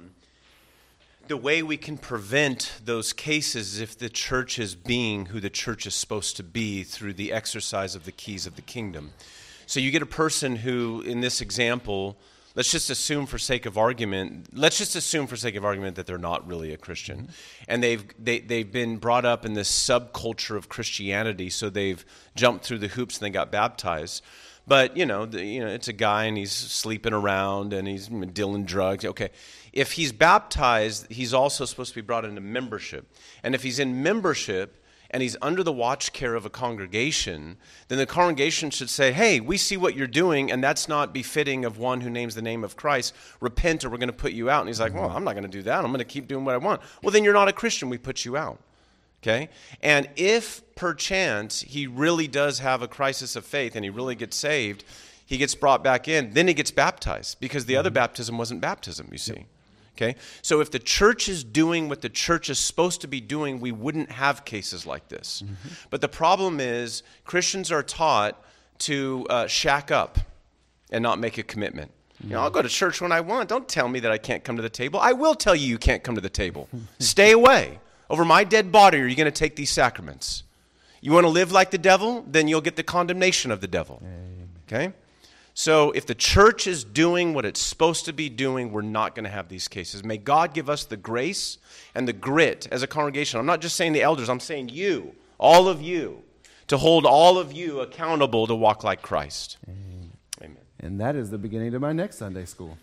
the way we can prevent those cases is if the church is being who the church is supposed to be through the exercise of the keys of the kingdom. So you get a person who, in this example, let's just assume for sake of argument that they're not really a Christian. And they've been brought up in this subculture of Christianity, so they've jumped through the hoops and they got baptized. But, it's a guy and he's sleeping around and he's dealing drugs. Okay, if he's baptized, he's also supposed to be brought into membership. And if he's in membership and he's under the watch care of a congregation, then the congregation should say, hey, we see what you're doing, and that's not befitting of one who names the name of Christ. Repent or we're going to put you out. And he's like, well, I'm not going to do that. I'm going to keep doing what I want. Well, then you're not a Christian. We put you out. Okay? And if perchance he really does have a crisis of faith and he really gets saved, he gets brought back in, then he gets baptized because the other baptism wasn't baptism, you see. Okay? So if the church is doing what the church is supposed to be doing, we wouldn't have cases like this. But the problem is Christians are taught to shack up and not make a commitment. I'll go to church when I want. Don't tell me that I can't come to the table. I will tell you can't come to the table. Stay away. Over my dead body are you going to take these sacraments? You want to live like the devil? Then you'll get the condemnation of the devil. Okay? So if the church is doing what it's supposed to be doing, we're not going to have these cases. May God give us the grace and the grit as a congregation. I'm not just saying the elders. I'm saying you, all of you, to hold all of you accountable to walk like Christ. Amen. And that is the beginning of my next Sunday school.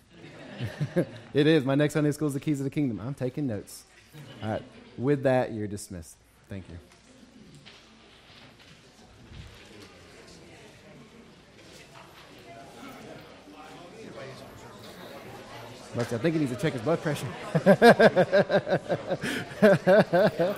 It is. My next Sunday school is the keys of the kingdom. I'm taking notes. All right. With that, you're dismissed. Thank you. I think he needs to check his blood pressure.